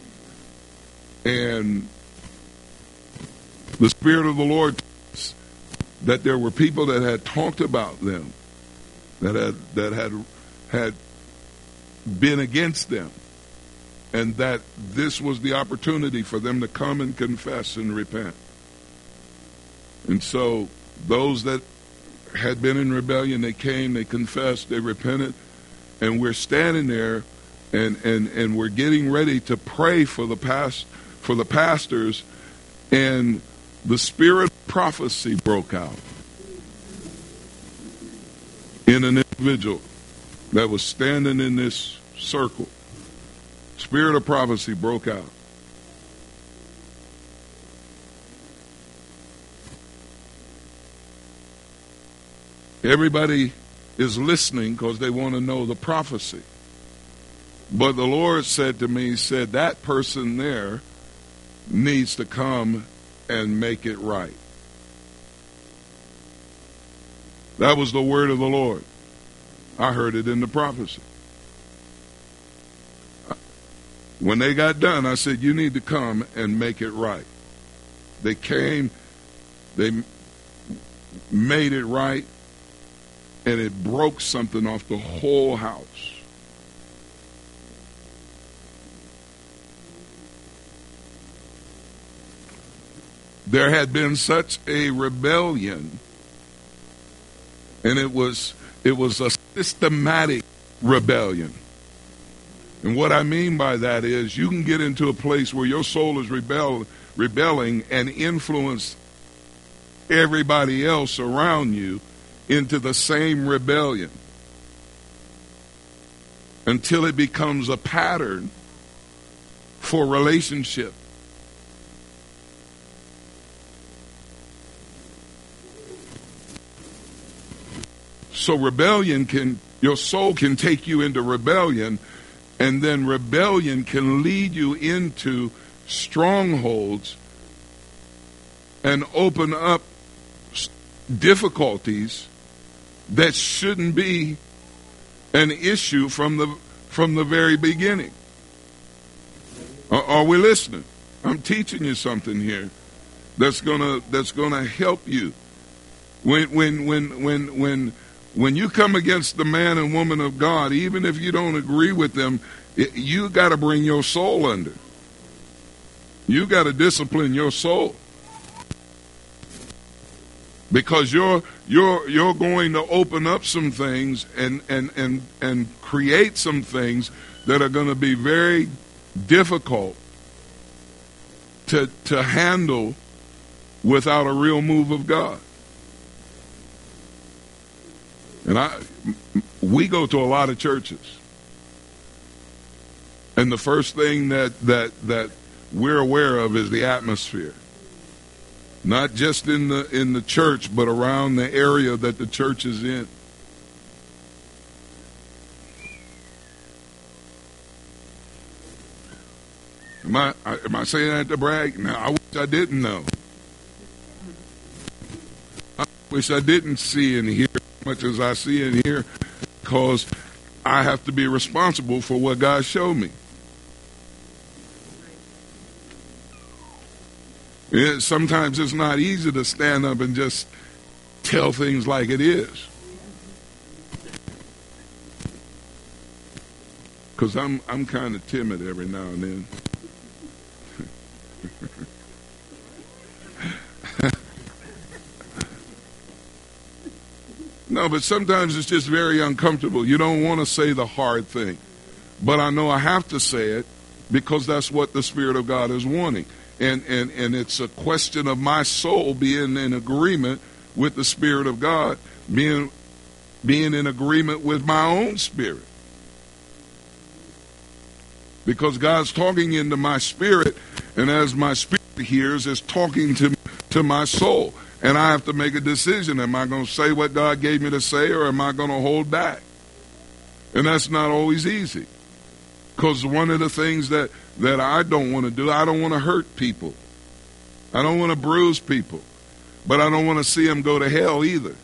And the Spirit of the Lord told us that there were people that had talked about them, that had that had had been against them, and that this was the opportunity for them to come and confess and repent. And so those that had been in rebellion, they came, they confessed, they repented, and we're standing there, and and and we're getting ready to pray for the past for the pastors, and the spirit of prophecy broke out in an individual that was standing in this circle. Spirit of prophecy broke out. Everybody is listening because they want to know the prophecy. But the Lord said to me, He said, that person there needs to come and make it right. That was the word of the Lord. I heard it in the prophecy. When they got done, I said, you need to come and make it right. They came, they made it right, and it broke something off the whole house. There had been such a rebellion, and it was it was a systematic rebellion. And what I mean by that is you can get into a place where your soul is rebel, rebelling and influence everybody else around you into the same rebellion until it becomes a pattern for relationship. So rebellion can, your soul can take you into rebellion, and then rebellion can lead you into strongholds and open up difficulties that shouldn't be an issue from the from the very beginning. Are, are we listening? I'm teaching you something here that's gonna that's gonna help you. When when when when when when you come against the man and woman of God, even if you don't agree with them, it, you got to bring your soul under. You got to discipline your soul. Because you're you're you're going to open up some things and and and and create some things that are going to be very difficult to to handle without a real move of God. And I we go to a lot of churches. And the first thing that that that we're aware of is the atmosphere. Not just in the in the church, but around the area that the church is in. Am I am I saying that to brag? No, I wish I didn't know. I wish I didn't see and hear as much as I see and hear, because I have to be responsible for what God showed me. It, sometimes it's not easy to stand up and just tell things like it is. Because I'm I'm kind of timid every now and then. No, but sometimes it's just very uncomfortable. You don't want to say the hard thing. But I know I have to say it because that's what the Spirit of God is wanting. And, and, and it's a question of my soul being in agreement with the Spirit of God, being, being in agreement with my own spirit. Because God's talking into my spirit, and as my spirit hears, it's talking to, to my soul. And I have to make a decision. Am I going to say what God gave me to say, or am I going to hold back? And that's not always easy. Because one of the things that, that I don't want to do, I don't want to hurt people. I don't want to bruise people. But I don't want to see them go to hell either.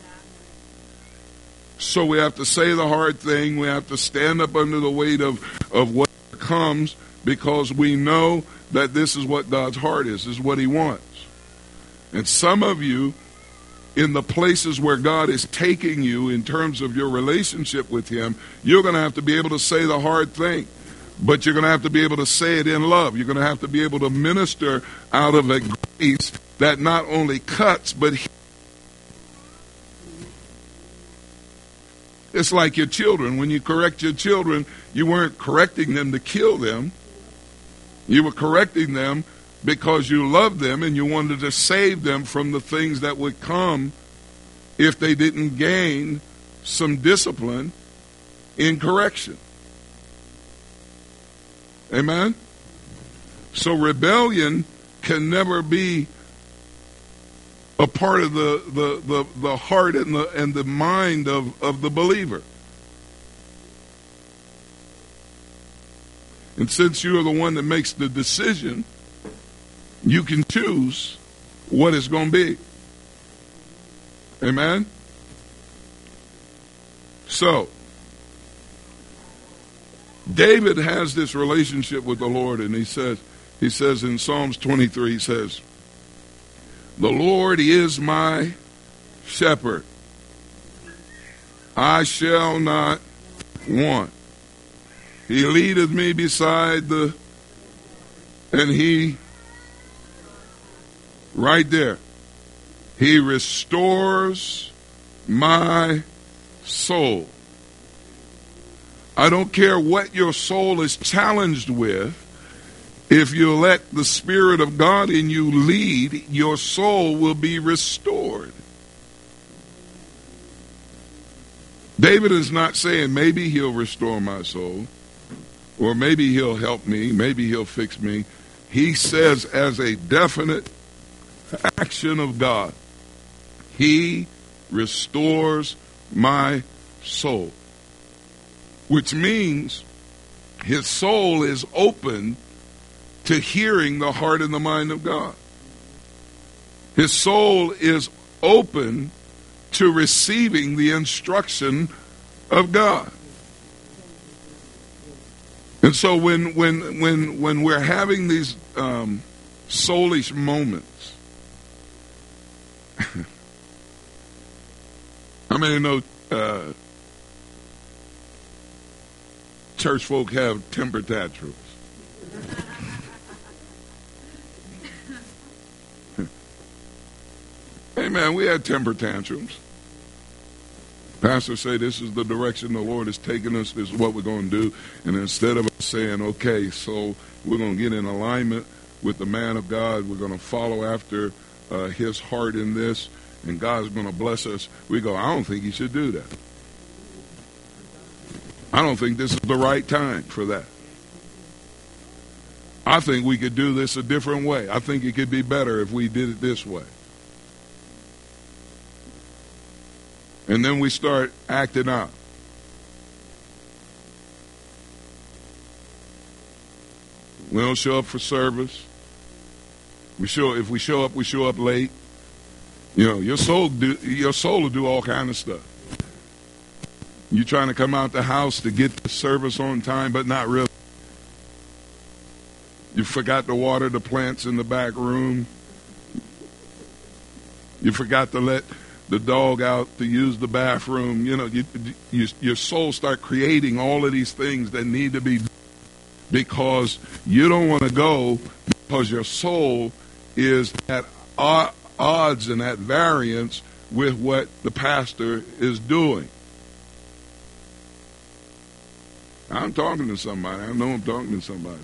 So we have to say the hard thing. We have to stand up under the weight of, of what comes, because we know that this is what God's heart is. This is what he wants. And some of you, in the places where God is taking you in terms of your relationship with him, you're going to have to be able to say the hard thing. But you're going to have to be able to say it in love. You're going to have to be able to minister out of a grace that not only cuts, but heals. It's like your children. When you correct your children, you weren't correcting them to kill them. You were correcting them because you loved them and you wanted to save them from the things that would come if they didn't gain some discipline in correction. Amen? So rebellion can never be a part of the, the, the, the heart and the and the mind of, of the believer. And since you are the one that makes the decision, you can choose what it's going to be. Amen? So, David has this relationship with the Lord, and he says, he says in Psalms twenty-three, he says, "The Lord is my shepherd. I shall not want. He leadeth me beside the," and he, right there, he restores my soul. I don't care what your soul is challenged with. If you let the Spirit of God in you lead, your soul will be restored. David is not saying maybe he'll restore my soul, or maybe he'll help me, maybe he'll fix me. He says as a definite action of God, he restores my soul. Which means his soul is open to hearing the heart and the mind of God. His soul is open to receiving the instruction of God. And so when when when when we're having these um, soulish moments, how many know uh, church folk have temper tantrums? Hey man, we had temper tantrums. Pastor say this is the direction the Lord is taking us, this is what we're going to do. And instead of us saying, okay, so we're going to get in alignment with the man of God, we're going to follow after uh, his heart in this, and God's going to bless us, we go, I don't think he should do that. I don't think this is the right time for that. I think we could do this a different way. I think it could be better if we did it this way. And then we start acting out. We don't show up for service. We show if we show up, we show up late. You know, your soul do your soul will do all kind of stuff. You're trying to come out the house to get the service on time, but not really. You forgot to water the plants in the back room. You forgot to let the dog out to use the bathroom. You know, you, you, your soul start creating all of these things that need to be done because you don't want to go because your soul is at odds and at variance with what the pastor is doing. I'm talking to somebody. I know I'm talking to somebody.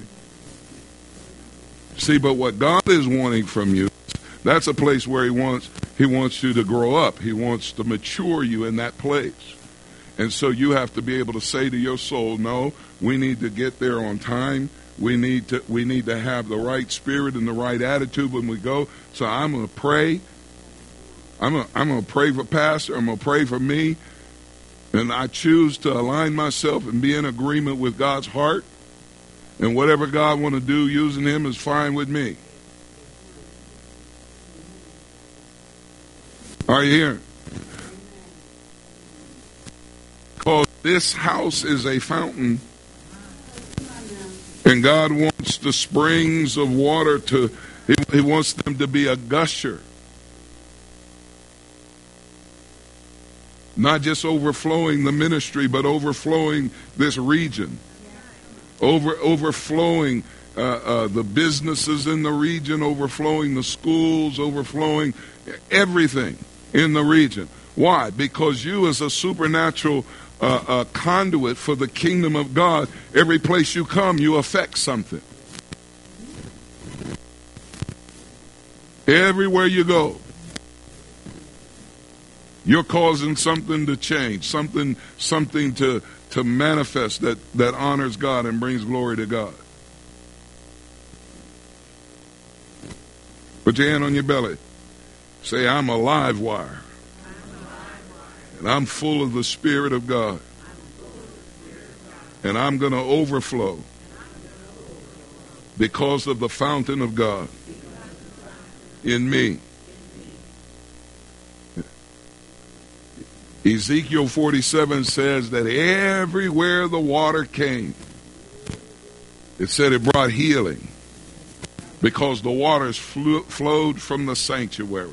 See, but what God is wanting from you, that's a place where he wants he wants you to grow up. He wants to mature you in that place. And so you have to be able to say to your soul, no, we need to get there on time. We need to we need to have the right spirit and the right attitude when we go. So I'm going to pray. I'm going I'm going to pray for Pastor. I'm going to pray for me. And I choose to align myself and be in agreement with God's heart. And whatever God want to do using him is fine with me. Are you here? Because this house is a fountain. And God wants the springs of water to, he, he wants them to be a gusher. Not just overflowing the ministry, but overflowing this region. Over overflowing uh, uh, the businesses in the region, overflowing the schools, overflowing everything in the region. Why? Because you as a supernatural uh, uh, conduit for the kingdom of God, every place you come, you affect something. Everywhere you go, you're causing something to change, something something to, to manifest that, that honors God and brings glory to God. Put your hand on your belly. Say, I'm a live wire. And I'm full of the Spirit of God. And I'm going to overflow because of the fountain of God in me. Ezekiel forty-seven says that everywhere the water came, it said it brought healing because the waters flew, flowed from the sanctuary.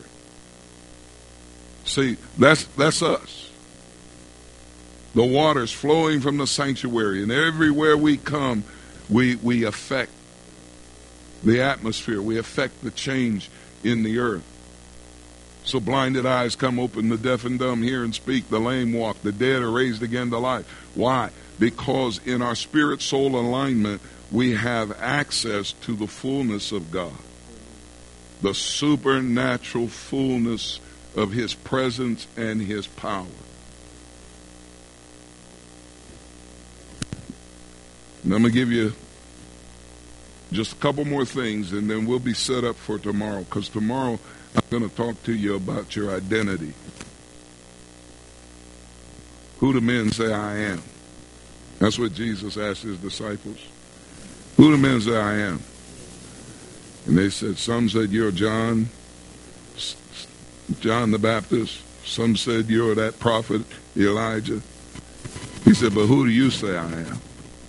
See, that's that's us. The waters flowing from the sanctuary, and everywhere we come, we we affect the atmosphere. We affect the change in the earth. So blinded eyes come open, the deaf and dumb hear and speak, the lame walk, the dead are raised again to life. Why? Because in our spirit-soul alignment, we have access to the fullness of God. The supernatural fullness of his presence and his power. And I'm going to give you just a couple more things, and then we'll be set up for tomorrow, because tomorrow I'm going to talk to you about your identity. Who do men say I am? That's what Jesus asked his disciples. Who do men say I am? And they said, some said you're John, John the Baptist. Some said you're that prophet, Elijah. He said, but who do you say I am?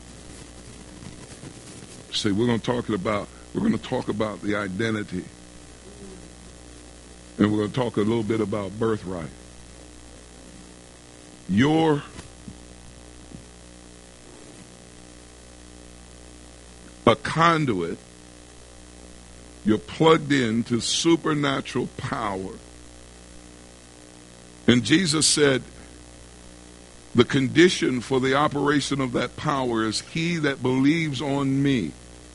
See, we're going to talk about we're going to talk about the identity. And we're going to talk a little bit about birthright. You're a conduit. You're plugged into supernatural power. And Jesus said, the condition for the operation of that power is he that believes on me.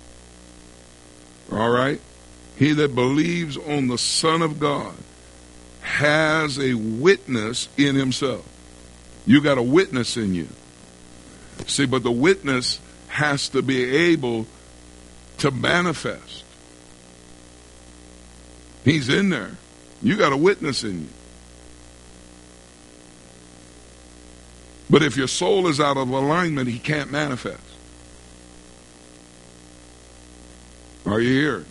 All right? He that believes on the Son of God has a witness in himself. You got a witness in you. See, but the witness has to be able to manifest. He's in there. You got a witness in you. But if your soul is out of alignment, he can't manifest. Are you here?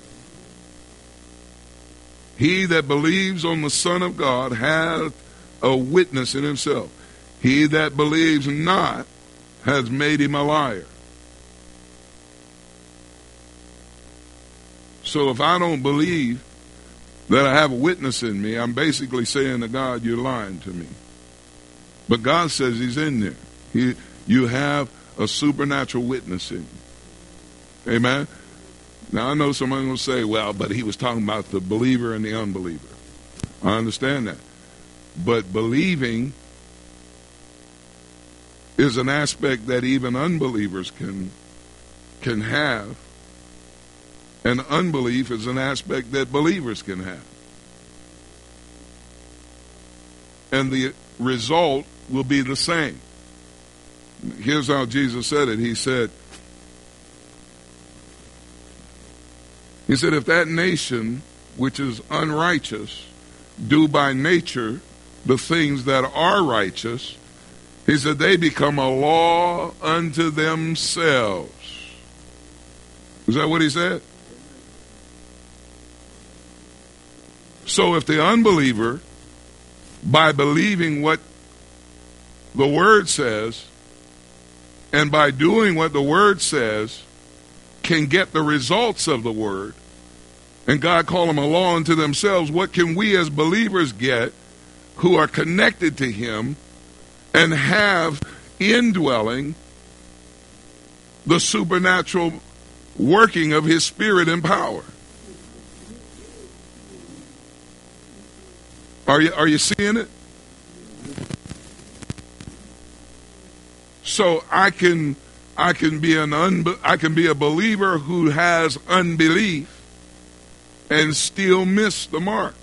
He that believes on the Son of God hath a witness in himself. He that believes not has made him a liar. So if I don't believe that I have a witness in me, I'm basically saying to God, you're lying to me. But God says he's in there. He, you have a supernatural witness in you. Amen? Now, I know someone will say, well, but he was talking about the believer and the unbeliever. I understand that. But believing is an aspect that even unbelievers can, can have. And unbelief is an aspect that believers can have. And the result will be the same. Here's how Jesus said it. He said, He said, if that nation which is unrighteous do by nature the things that are righteous, he said, they become a law unto themselves. Is that what he said? So if the unbeliever, by believing what the Word says, and by doing what the Word says, can get the results of the Word, and God call them a law unto themselves, what can we as believers get who are connected to Him and have indwelling the supernatural working of His Spirit and power? Are you, are you seeing it? So I can I can be an unbe- I can be a believer who has unbelief and still miss the mark.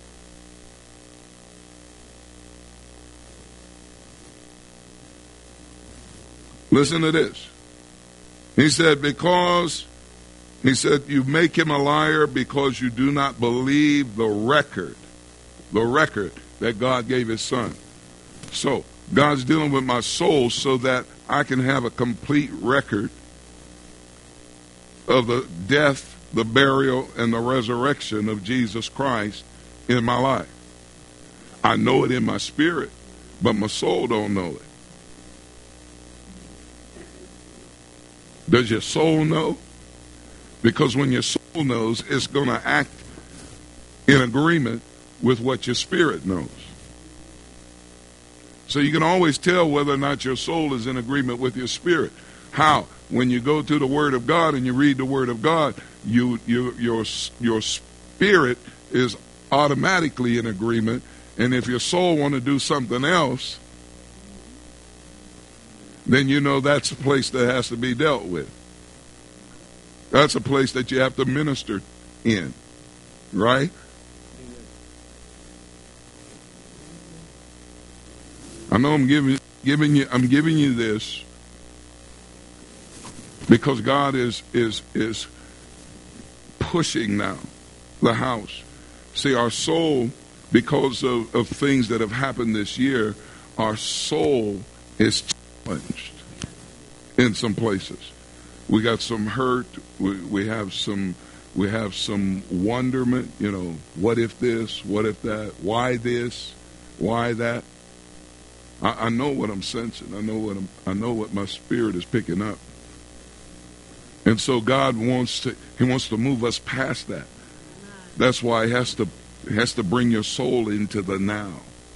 Listen to this. He said, because, he said, you make him a liar because you do not believe the record, the record that God gave His Son. So, God's dealing with my soul so that I can have a complete record of the death, the burial, and the resurrection of Jesus Christ in my life. I know it in my spirit, but my soul don't know it. Does your soul know? Because when your soul knows, it's going to act in agreement with what your spirit knows. So you can always tell whether or not your soul is in agreement with your spirit. How? When you go to the Word of God and you read the Word of God, you, you your your spirit is automatically in agreement. And if your soul want to do something else, then you know that's a place that has to be dealt with. That's a place that you have to minister in, right? I know I'm giving giving you I'm giving you this because God is is is pushing now the house. See, our soul, because of, of things that have happened this year, our soul is challenged in some places. We got some hurt. We, we have some we have some wonderment. You know, what if this? What if that? Why this? Why that? I, I know what I'm sensing. I know what I'm, I know what my spirit is picking up. And so God wants to He wants to move us past that. That's why He has to He has to bring your soul into the now.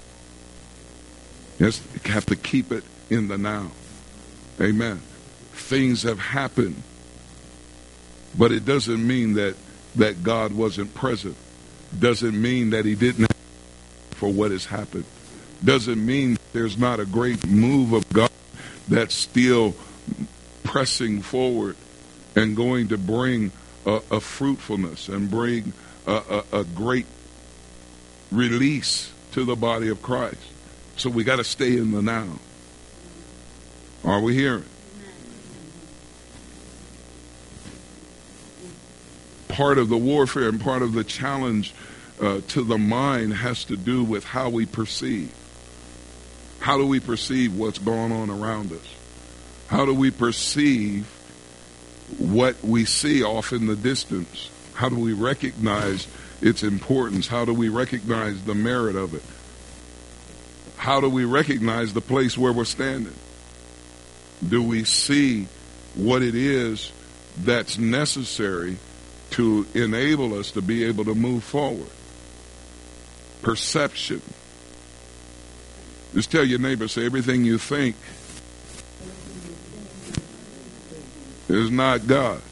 You have to keep it in the now. Amen. Things have happened, but it doesn't mean that that God wasn't present. Doesn't mean that He didn't have for what has happened. Doesn't mean there's not a great move of God that's still pressing forward and going to bring a, a fruitfulness and bring a, a, a great release to the body of Christ. So we got to stay in the now. Are we hearing? Part of the warfare and part of the challenge uh, to the mind has to do with how we perceive. How do we perceive what's going on around us? How do we perceive what we see off in the distance? How do we recognize its importance? How do we recognize the merit of it? How do we recognize the place where we're standing? Do we see what it is that's necessary to enable us to be able to move forward? Perception. Just tell your neighbor, say, everything you think is not God.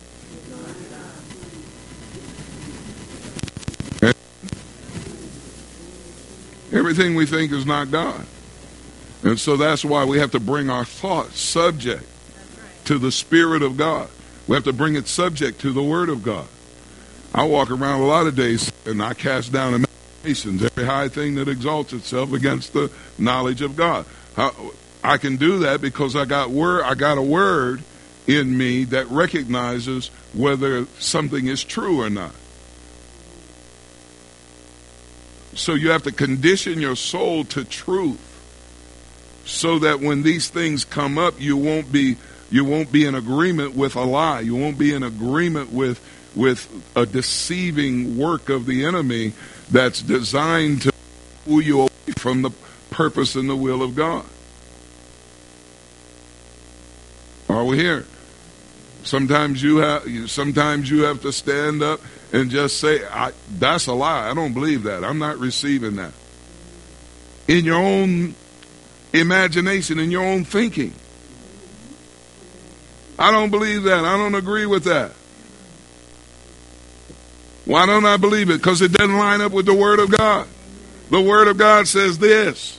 And everything we think is not God. And so that's why we have to bring our thoughts subject to the Spirit of God. We have to bring it subject to the Word of God. I walk around a lot of days and I cast down nations, every high thing that exalts itself against the knowledge of God. How, I can do that because I got word. I got a word in me that recognizes whether something is true or not. So you have to condition your soul to truth, so that when these things come up, you won't be you won't be in agreement with a lie. You won't be in agreement with with a deceiving work of the enemy that's designed to pull you away from the purpose and the will of God. Are we here? Sometimes you have sometimes you have to stand up and just say, I, that's a lie. I don't believe that. I'm not receiving that. In your own imagination, in your own thinking. I don't believe that. I don't agree with that. Why don't I believe it? Because it doesn't line up with the Word of God. The Word of God says this.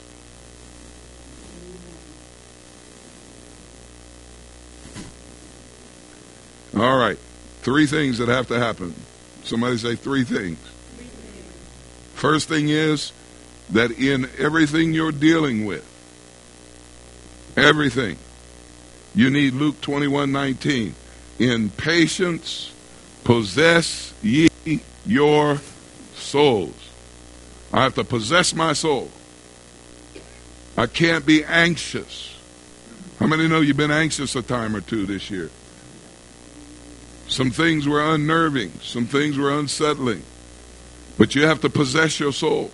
All right. Three things that have to happen. Somebody say three things. First thing is that in everything you're dealing with, everything, you need Luke twenty-one nineteen. In patience, possess ye your souls. I have to possess my soul. I can't be anxious. How many know you've been anxious a time or two this year? Some things were unnerving. Some things were unsettling. But you have to possess your soul.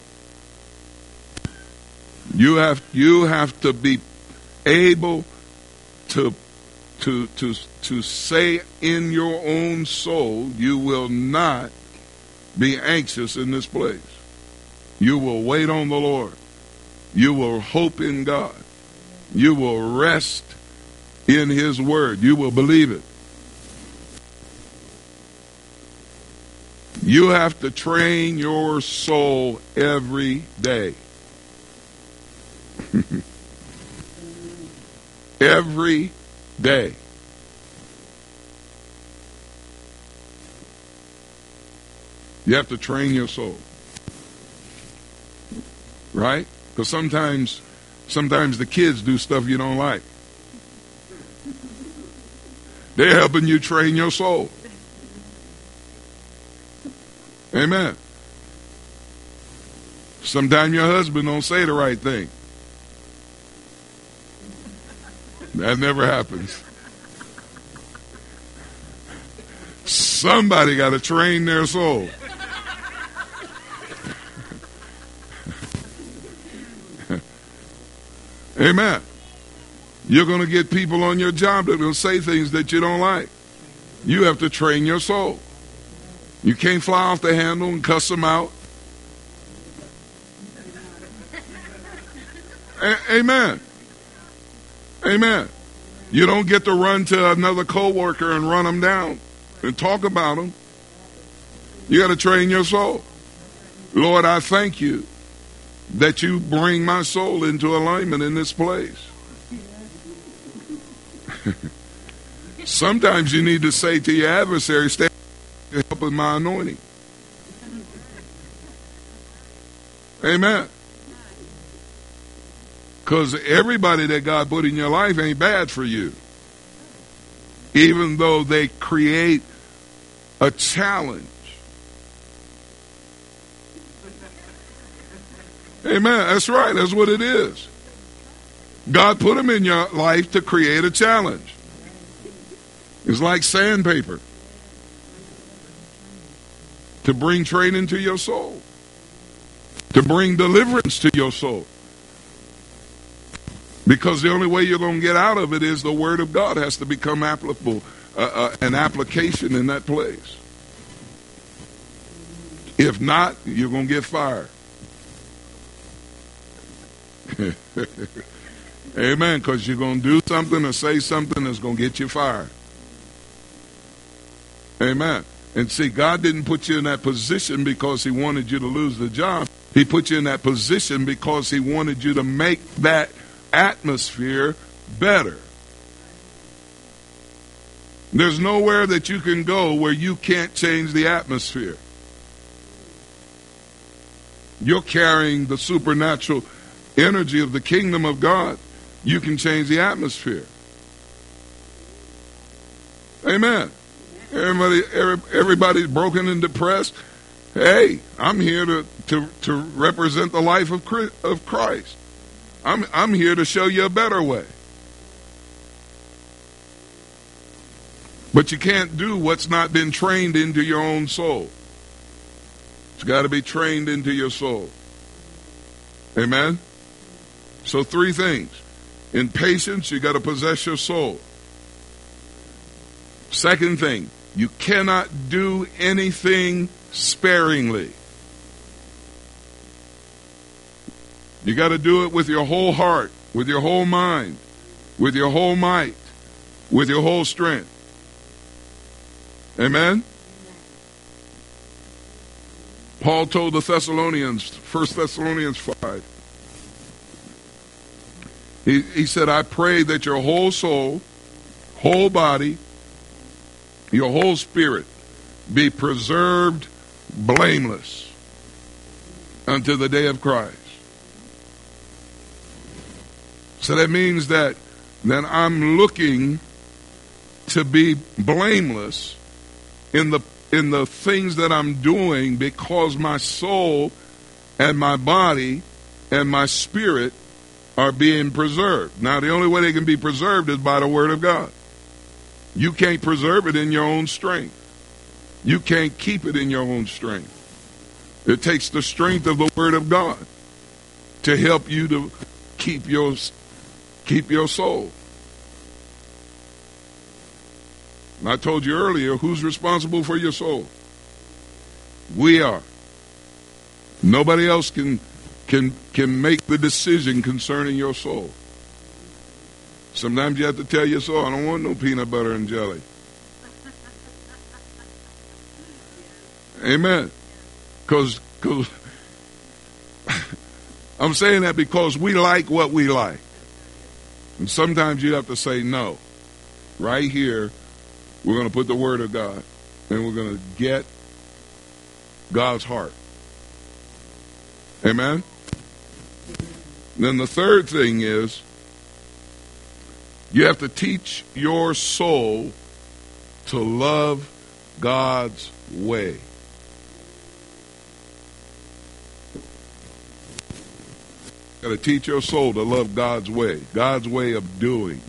You have you have to be able to to to to say in your own soul, you will not be anxious in this place. You will wait on the Lord. You will hope in God. You will rest in His word. You will believe it. You have to train your soul every day. Every day. You have to train your soul. Right? Because sometimes, sometimes the kids do stuff you don't like. They're helping you train your soul. Amen. Sometimes your husband don't say the right thing. That never happens. Somebody got to train their soul. Amen. You're going to get people on your job that will say things that you don't like. You have to train your soul. You can't fly off the handle and cuss them out. A- Amen. Amen. You don't get to run to another coworker and run them down and talk about them. You got to train your soul. Lord, I thank you that you bring my soul into alignment in this place. Sometimes you need to say to your adversary, stay to help with my anointing. Amen. Because everybody that God put in your life ain't bad for you. Even though they create a challenge. Amen. That's right. That's what it is. God put them in your life to create a challenge. It's like sandpaper. To bring training to your soul. To bring deliverance to your soul. Because the only way you're going to get out of it is the Word of God has to become applicable, uh, uh, an application in that place. If not, you're going to get fired. Amen. Because you're going to do something or say something that's going to get you fired. Amen. And see, God didn't put you in that position because He wanted you to lose the job. He put you in that position because He wanted you to make that atmosphere better. There's nowhere that you can go where you can't change the atmosphere. you're carrying the supernatural energy of the kingdom of God. You can change the atmosphere. Amen. Everybody, every, everybody's broken and depressed. Hey, I'm here to, to, to represent the life of of Christ. I'm I'm here to show you a better way. But you can't do what's not been trained into your own soul. It's got to be trained into your soul. Amen? So three things. In patience, you got to possess your soul. Second thing, you cannot do anything sparingly. You got to do it with your whole heart, with your whole mind, with your whole might, with your whole strength. Amen? Paul told the Thessalonians, First Thessalonians five, he, he said, I pray that your whole soul, whole body, your whole spirit be preserved blameless unto the day of Christ. So that means that, that I'm looking to be blameless in the in the things that I'm doing, because my soul and my body and my spirit are being preserved. Now, the only way they can be preserved is by the Word of God. You can't preserve it in your own strength. You can't keep it in your own strength. It takes the strength of the Word of God to help you to keep your keep your soul. And I told you earlier, who's responsible for your soul? We are. Nobody else can can can make the decision concerning your soul. Sometimes you have to tell your soul, I don't want no peanut butter and jelly. Amen. Because because I'm saying that because we like what we like. And sometimes you have to say no. Right here, we're going to put the Word of God, and we're going to get God's heart. Amen? Then the third thing is, you have to teach your soul to love God's way. You got to teach your soul to love God's way, God's way of doing.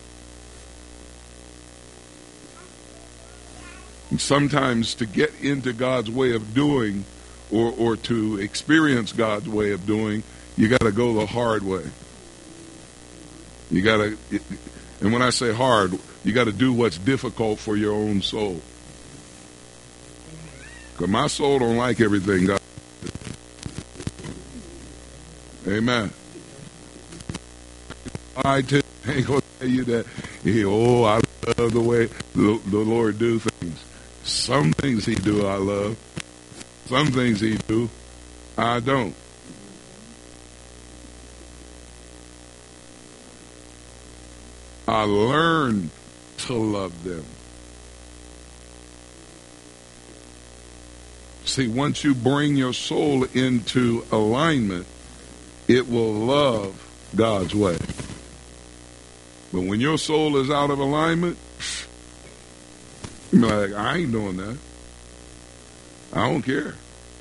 And sometimes to get into God's way of doing, or, or to experience God's way of doing, you got to go the hard way. You got to, and when I say hard, you got to do what's difficult for your own soul. Because my soul don't like everything God. Amen. I tell, ain't gonna tell you that. Hey, oh, I love the way the, the Lord do things. Some things He do I love. Some things He do I don't. I learn to love them. See, once you bring your soul into alignment, it will love God's way. But when your soul is out of alignment, you're like, I ain't doing that. I don't care.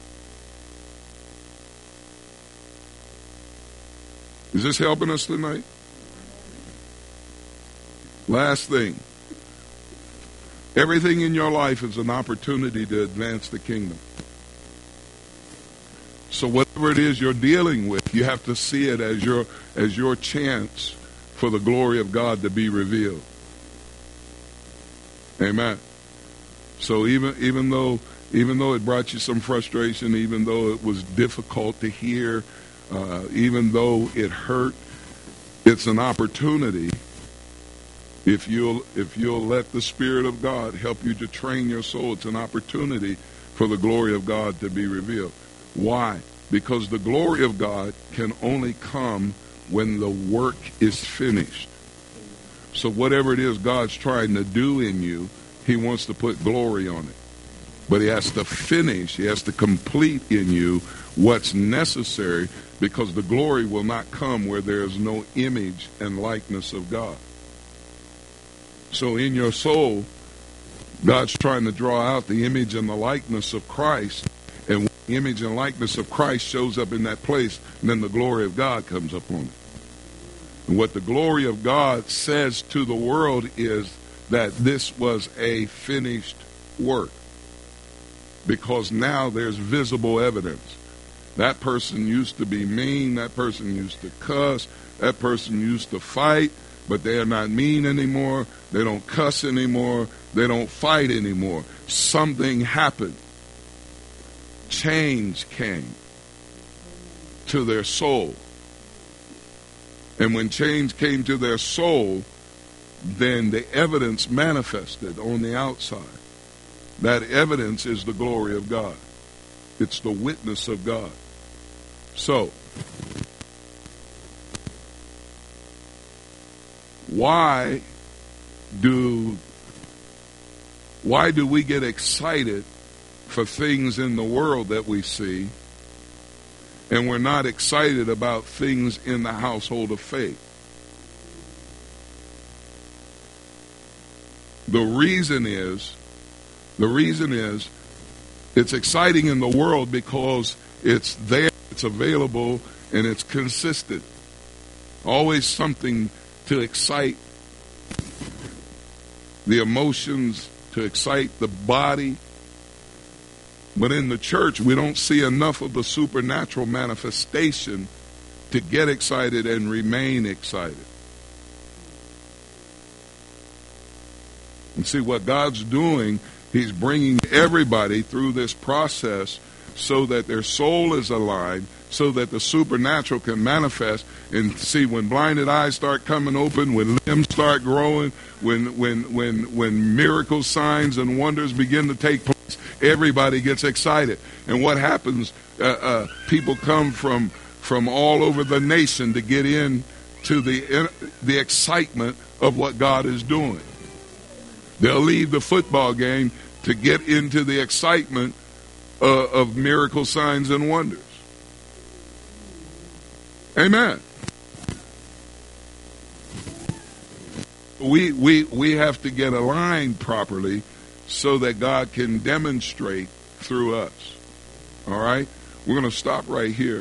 Is this helping us tonight? Last thing. Everything in your life is an opportunity to advance the kingdom. So whatever it is you're dealing with, you have to see it as your as your chance for the glory of God to be revealed. Amen. So even even though even though it brought you some frustration, even though it was difficult to hear, uh, even though it hurt, it's an opportunity. If you'll if you'll let the Spirit of God help you to train your soul, it's an opportunity for the glory of God to be revealed. Why? Because the glory of God can only come when the work is finished. So whatever it is God's trying to do in you, He wants to put glory on it. But He has to finish, He has to complete in you what's necessary, because the glory will not come where there is no image and likeness of God. So in your soul, God's trying to draw out the image and the likeness of Christ. And when the image and likeness of Christ shows up in that place, then the glory of God comes upon it. And what the glory of God says to the world is that this was a finished work. Because now there's visible evidence. That person used to be mean. That person used to cuss. That person used to fight. But they are not mean anymore. They don't cuss anymore. They don't fight anymore. Something happened. Change came to their soul. And when change came to their soul, then the evidence manifested on the outside. That evidence is the glory of God. It's the witness of God. So, why do why do we get excited for things in the world that we see, and we're not excited about things in the household of faith? The reason is, the reason is, it's exciting in the world because it's there, it's available, and it's consistent. Always something to excite the emotions, to excite the body. But in the church, we don't see enough of the supernatural manifestation to get excited and remain excited. And see, what God's doing, He's bringing everybody through this process so that their soul is aligned, so that the supernatural can manifest. And see, when blinded eyes start coming open, when limbs start growing, when when when when miracle signs and wonders begin to take place, everybody gets excited. And what happens? Uh, uh, people come from from all over the nation to get in to the the excitement of what God is doing. They'll leave the football game to get into the excitement uh, of miracle signs and wonders. Amen. We we we have to get aligned properly so that God can demonstrate through us. All right? We're going to stop right here.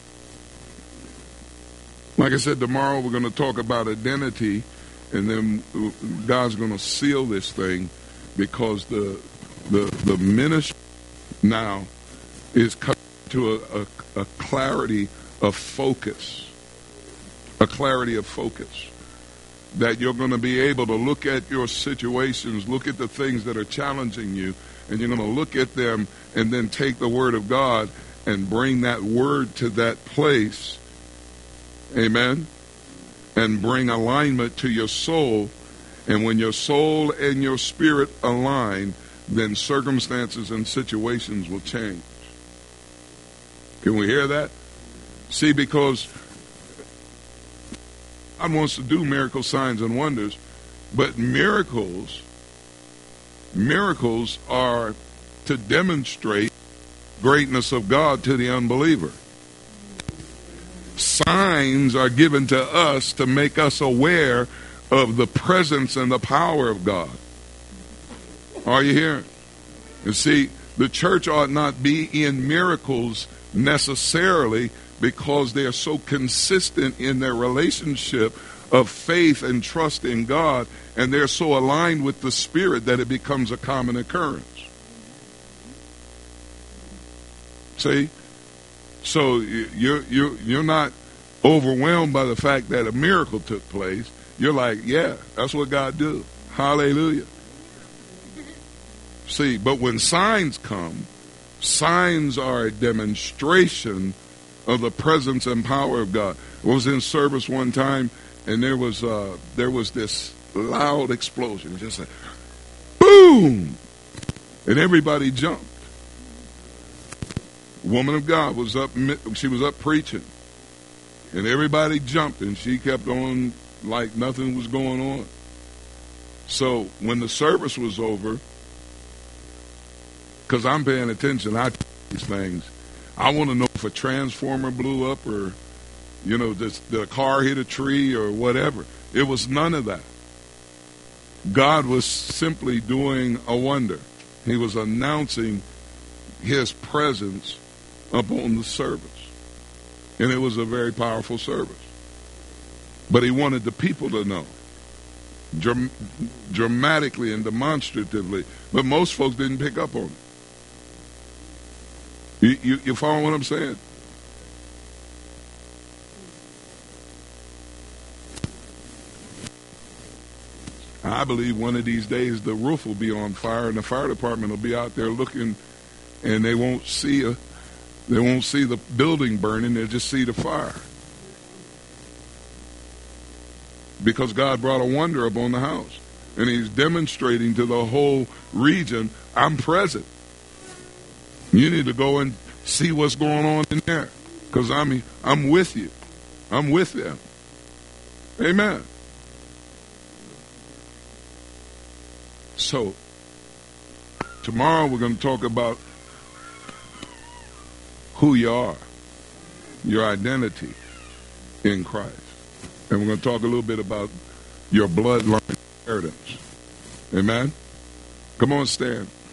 Like I said, tomorrow we're going to talk about identity, and then God's going to seal this thing, because the the the ministry now is coming to a, a, a clarity of focus, a clarity of focus, that you're going to be able to look at your situations, look at the things that are challenging you, and you're going to look at them and then take the Word of God and bring that Word to that place, amen, and bring alignment to your soul. And when your soul and your spirit align, then circumstances and situations will change. Can we hear that? See, because God wants to do miracle signs and wonders, but miracles, miracles are to demonstrate greatness of God to the unbeliever. Signs are given to us to make us aware of the presence and the power of God. Are you hearing? You see, the church ought not be in miracles necessarily, because they are so consistent in their relationship of faith and trust in God, and they're so aligned with the Spirit that it becomes a common occurrence. See? So you're, you're, you're not overwhelmed by the fact that a miracle took place. You're like, yeah, that's what God do. Hallelujah. See, but when signs come, signs are a demonstration of the presence and power of God. I was in service one time, and there was uh, there was this loud explosion, just like boom, and everybody jumped. Woman of God was up; she was up preaching, and everybody jumped, and she kept on like nothing was going on. So when the service was over, because I'm paying attention, I these things. I want to know if if a transformer blew up or, you know, this, the car hit a tree or whatever. It was none of that. God was simply doing a wonder. He was announcing his presence upon the service. And it was a very powerful service. But he wanted the people to know. Dram- dramatically and demonstratively. But most folks didn't pick up on it. You, you, you follow what I'm saying? I believe one of these days the roof will be on fire and the fire department will be out there looking, and they won't see a, they won't see the building burning. They'll just see the fire, because God brought a wonder upon the house, and He's demonstrating to the whole region, I'm present. You need to go and see what's going on in there, because I'm I'm with you. I'm with them. Amen. So, tomorrow we're going to talk about who you are, your identity in Christ. And we're going to talk a little bit about your bloodline inheritance. Amen? Come on, stand.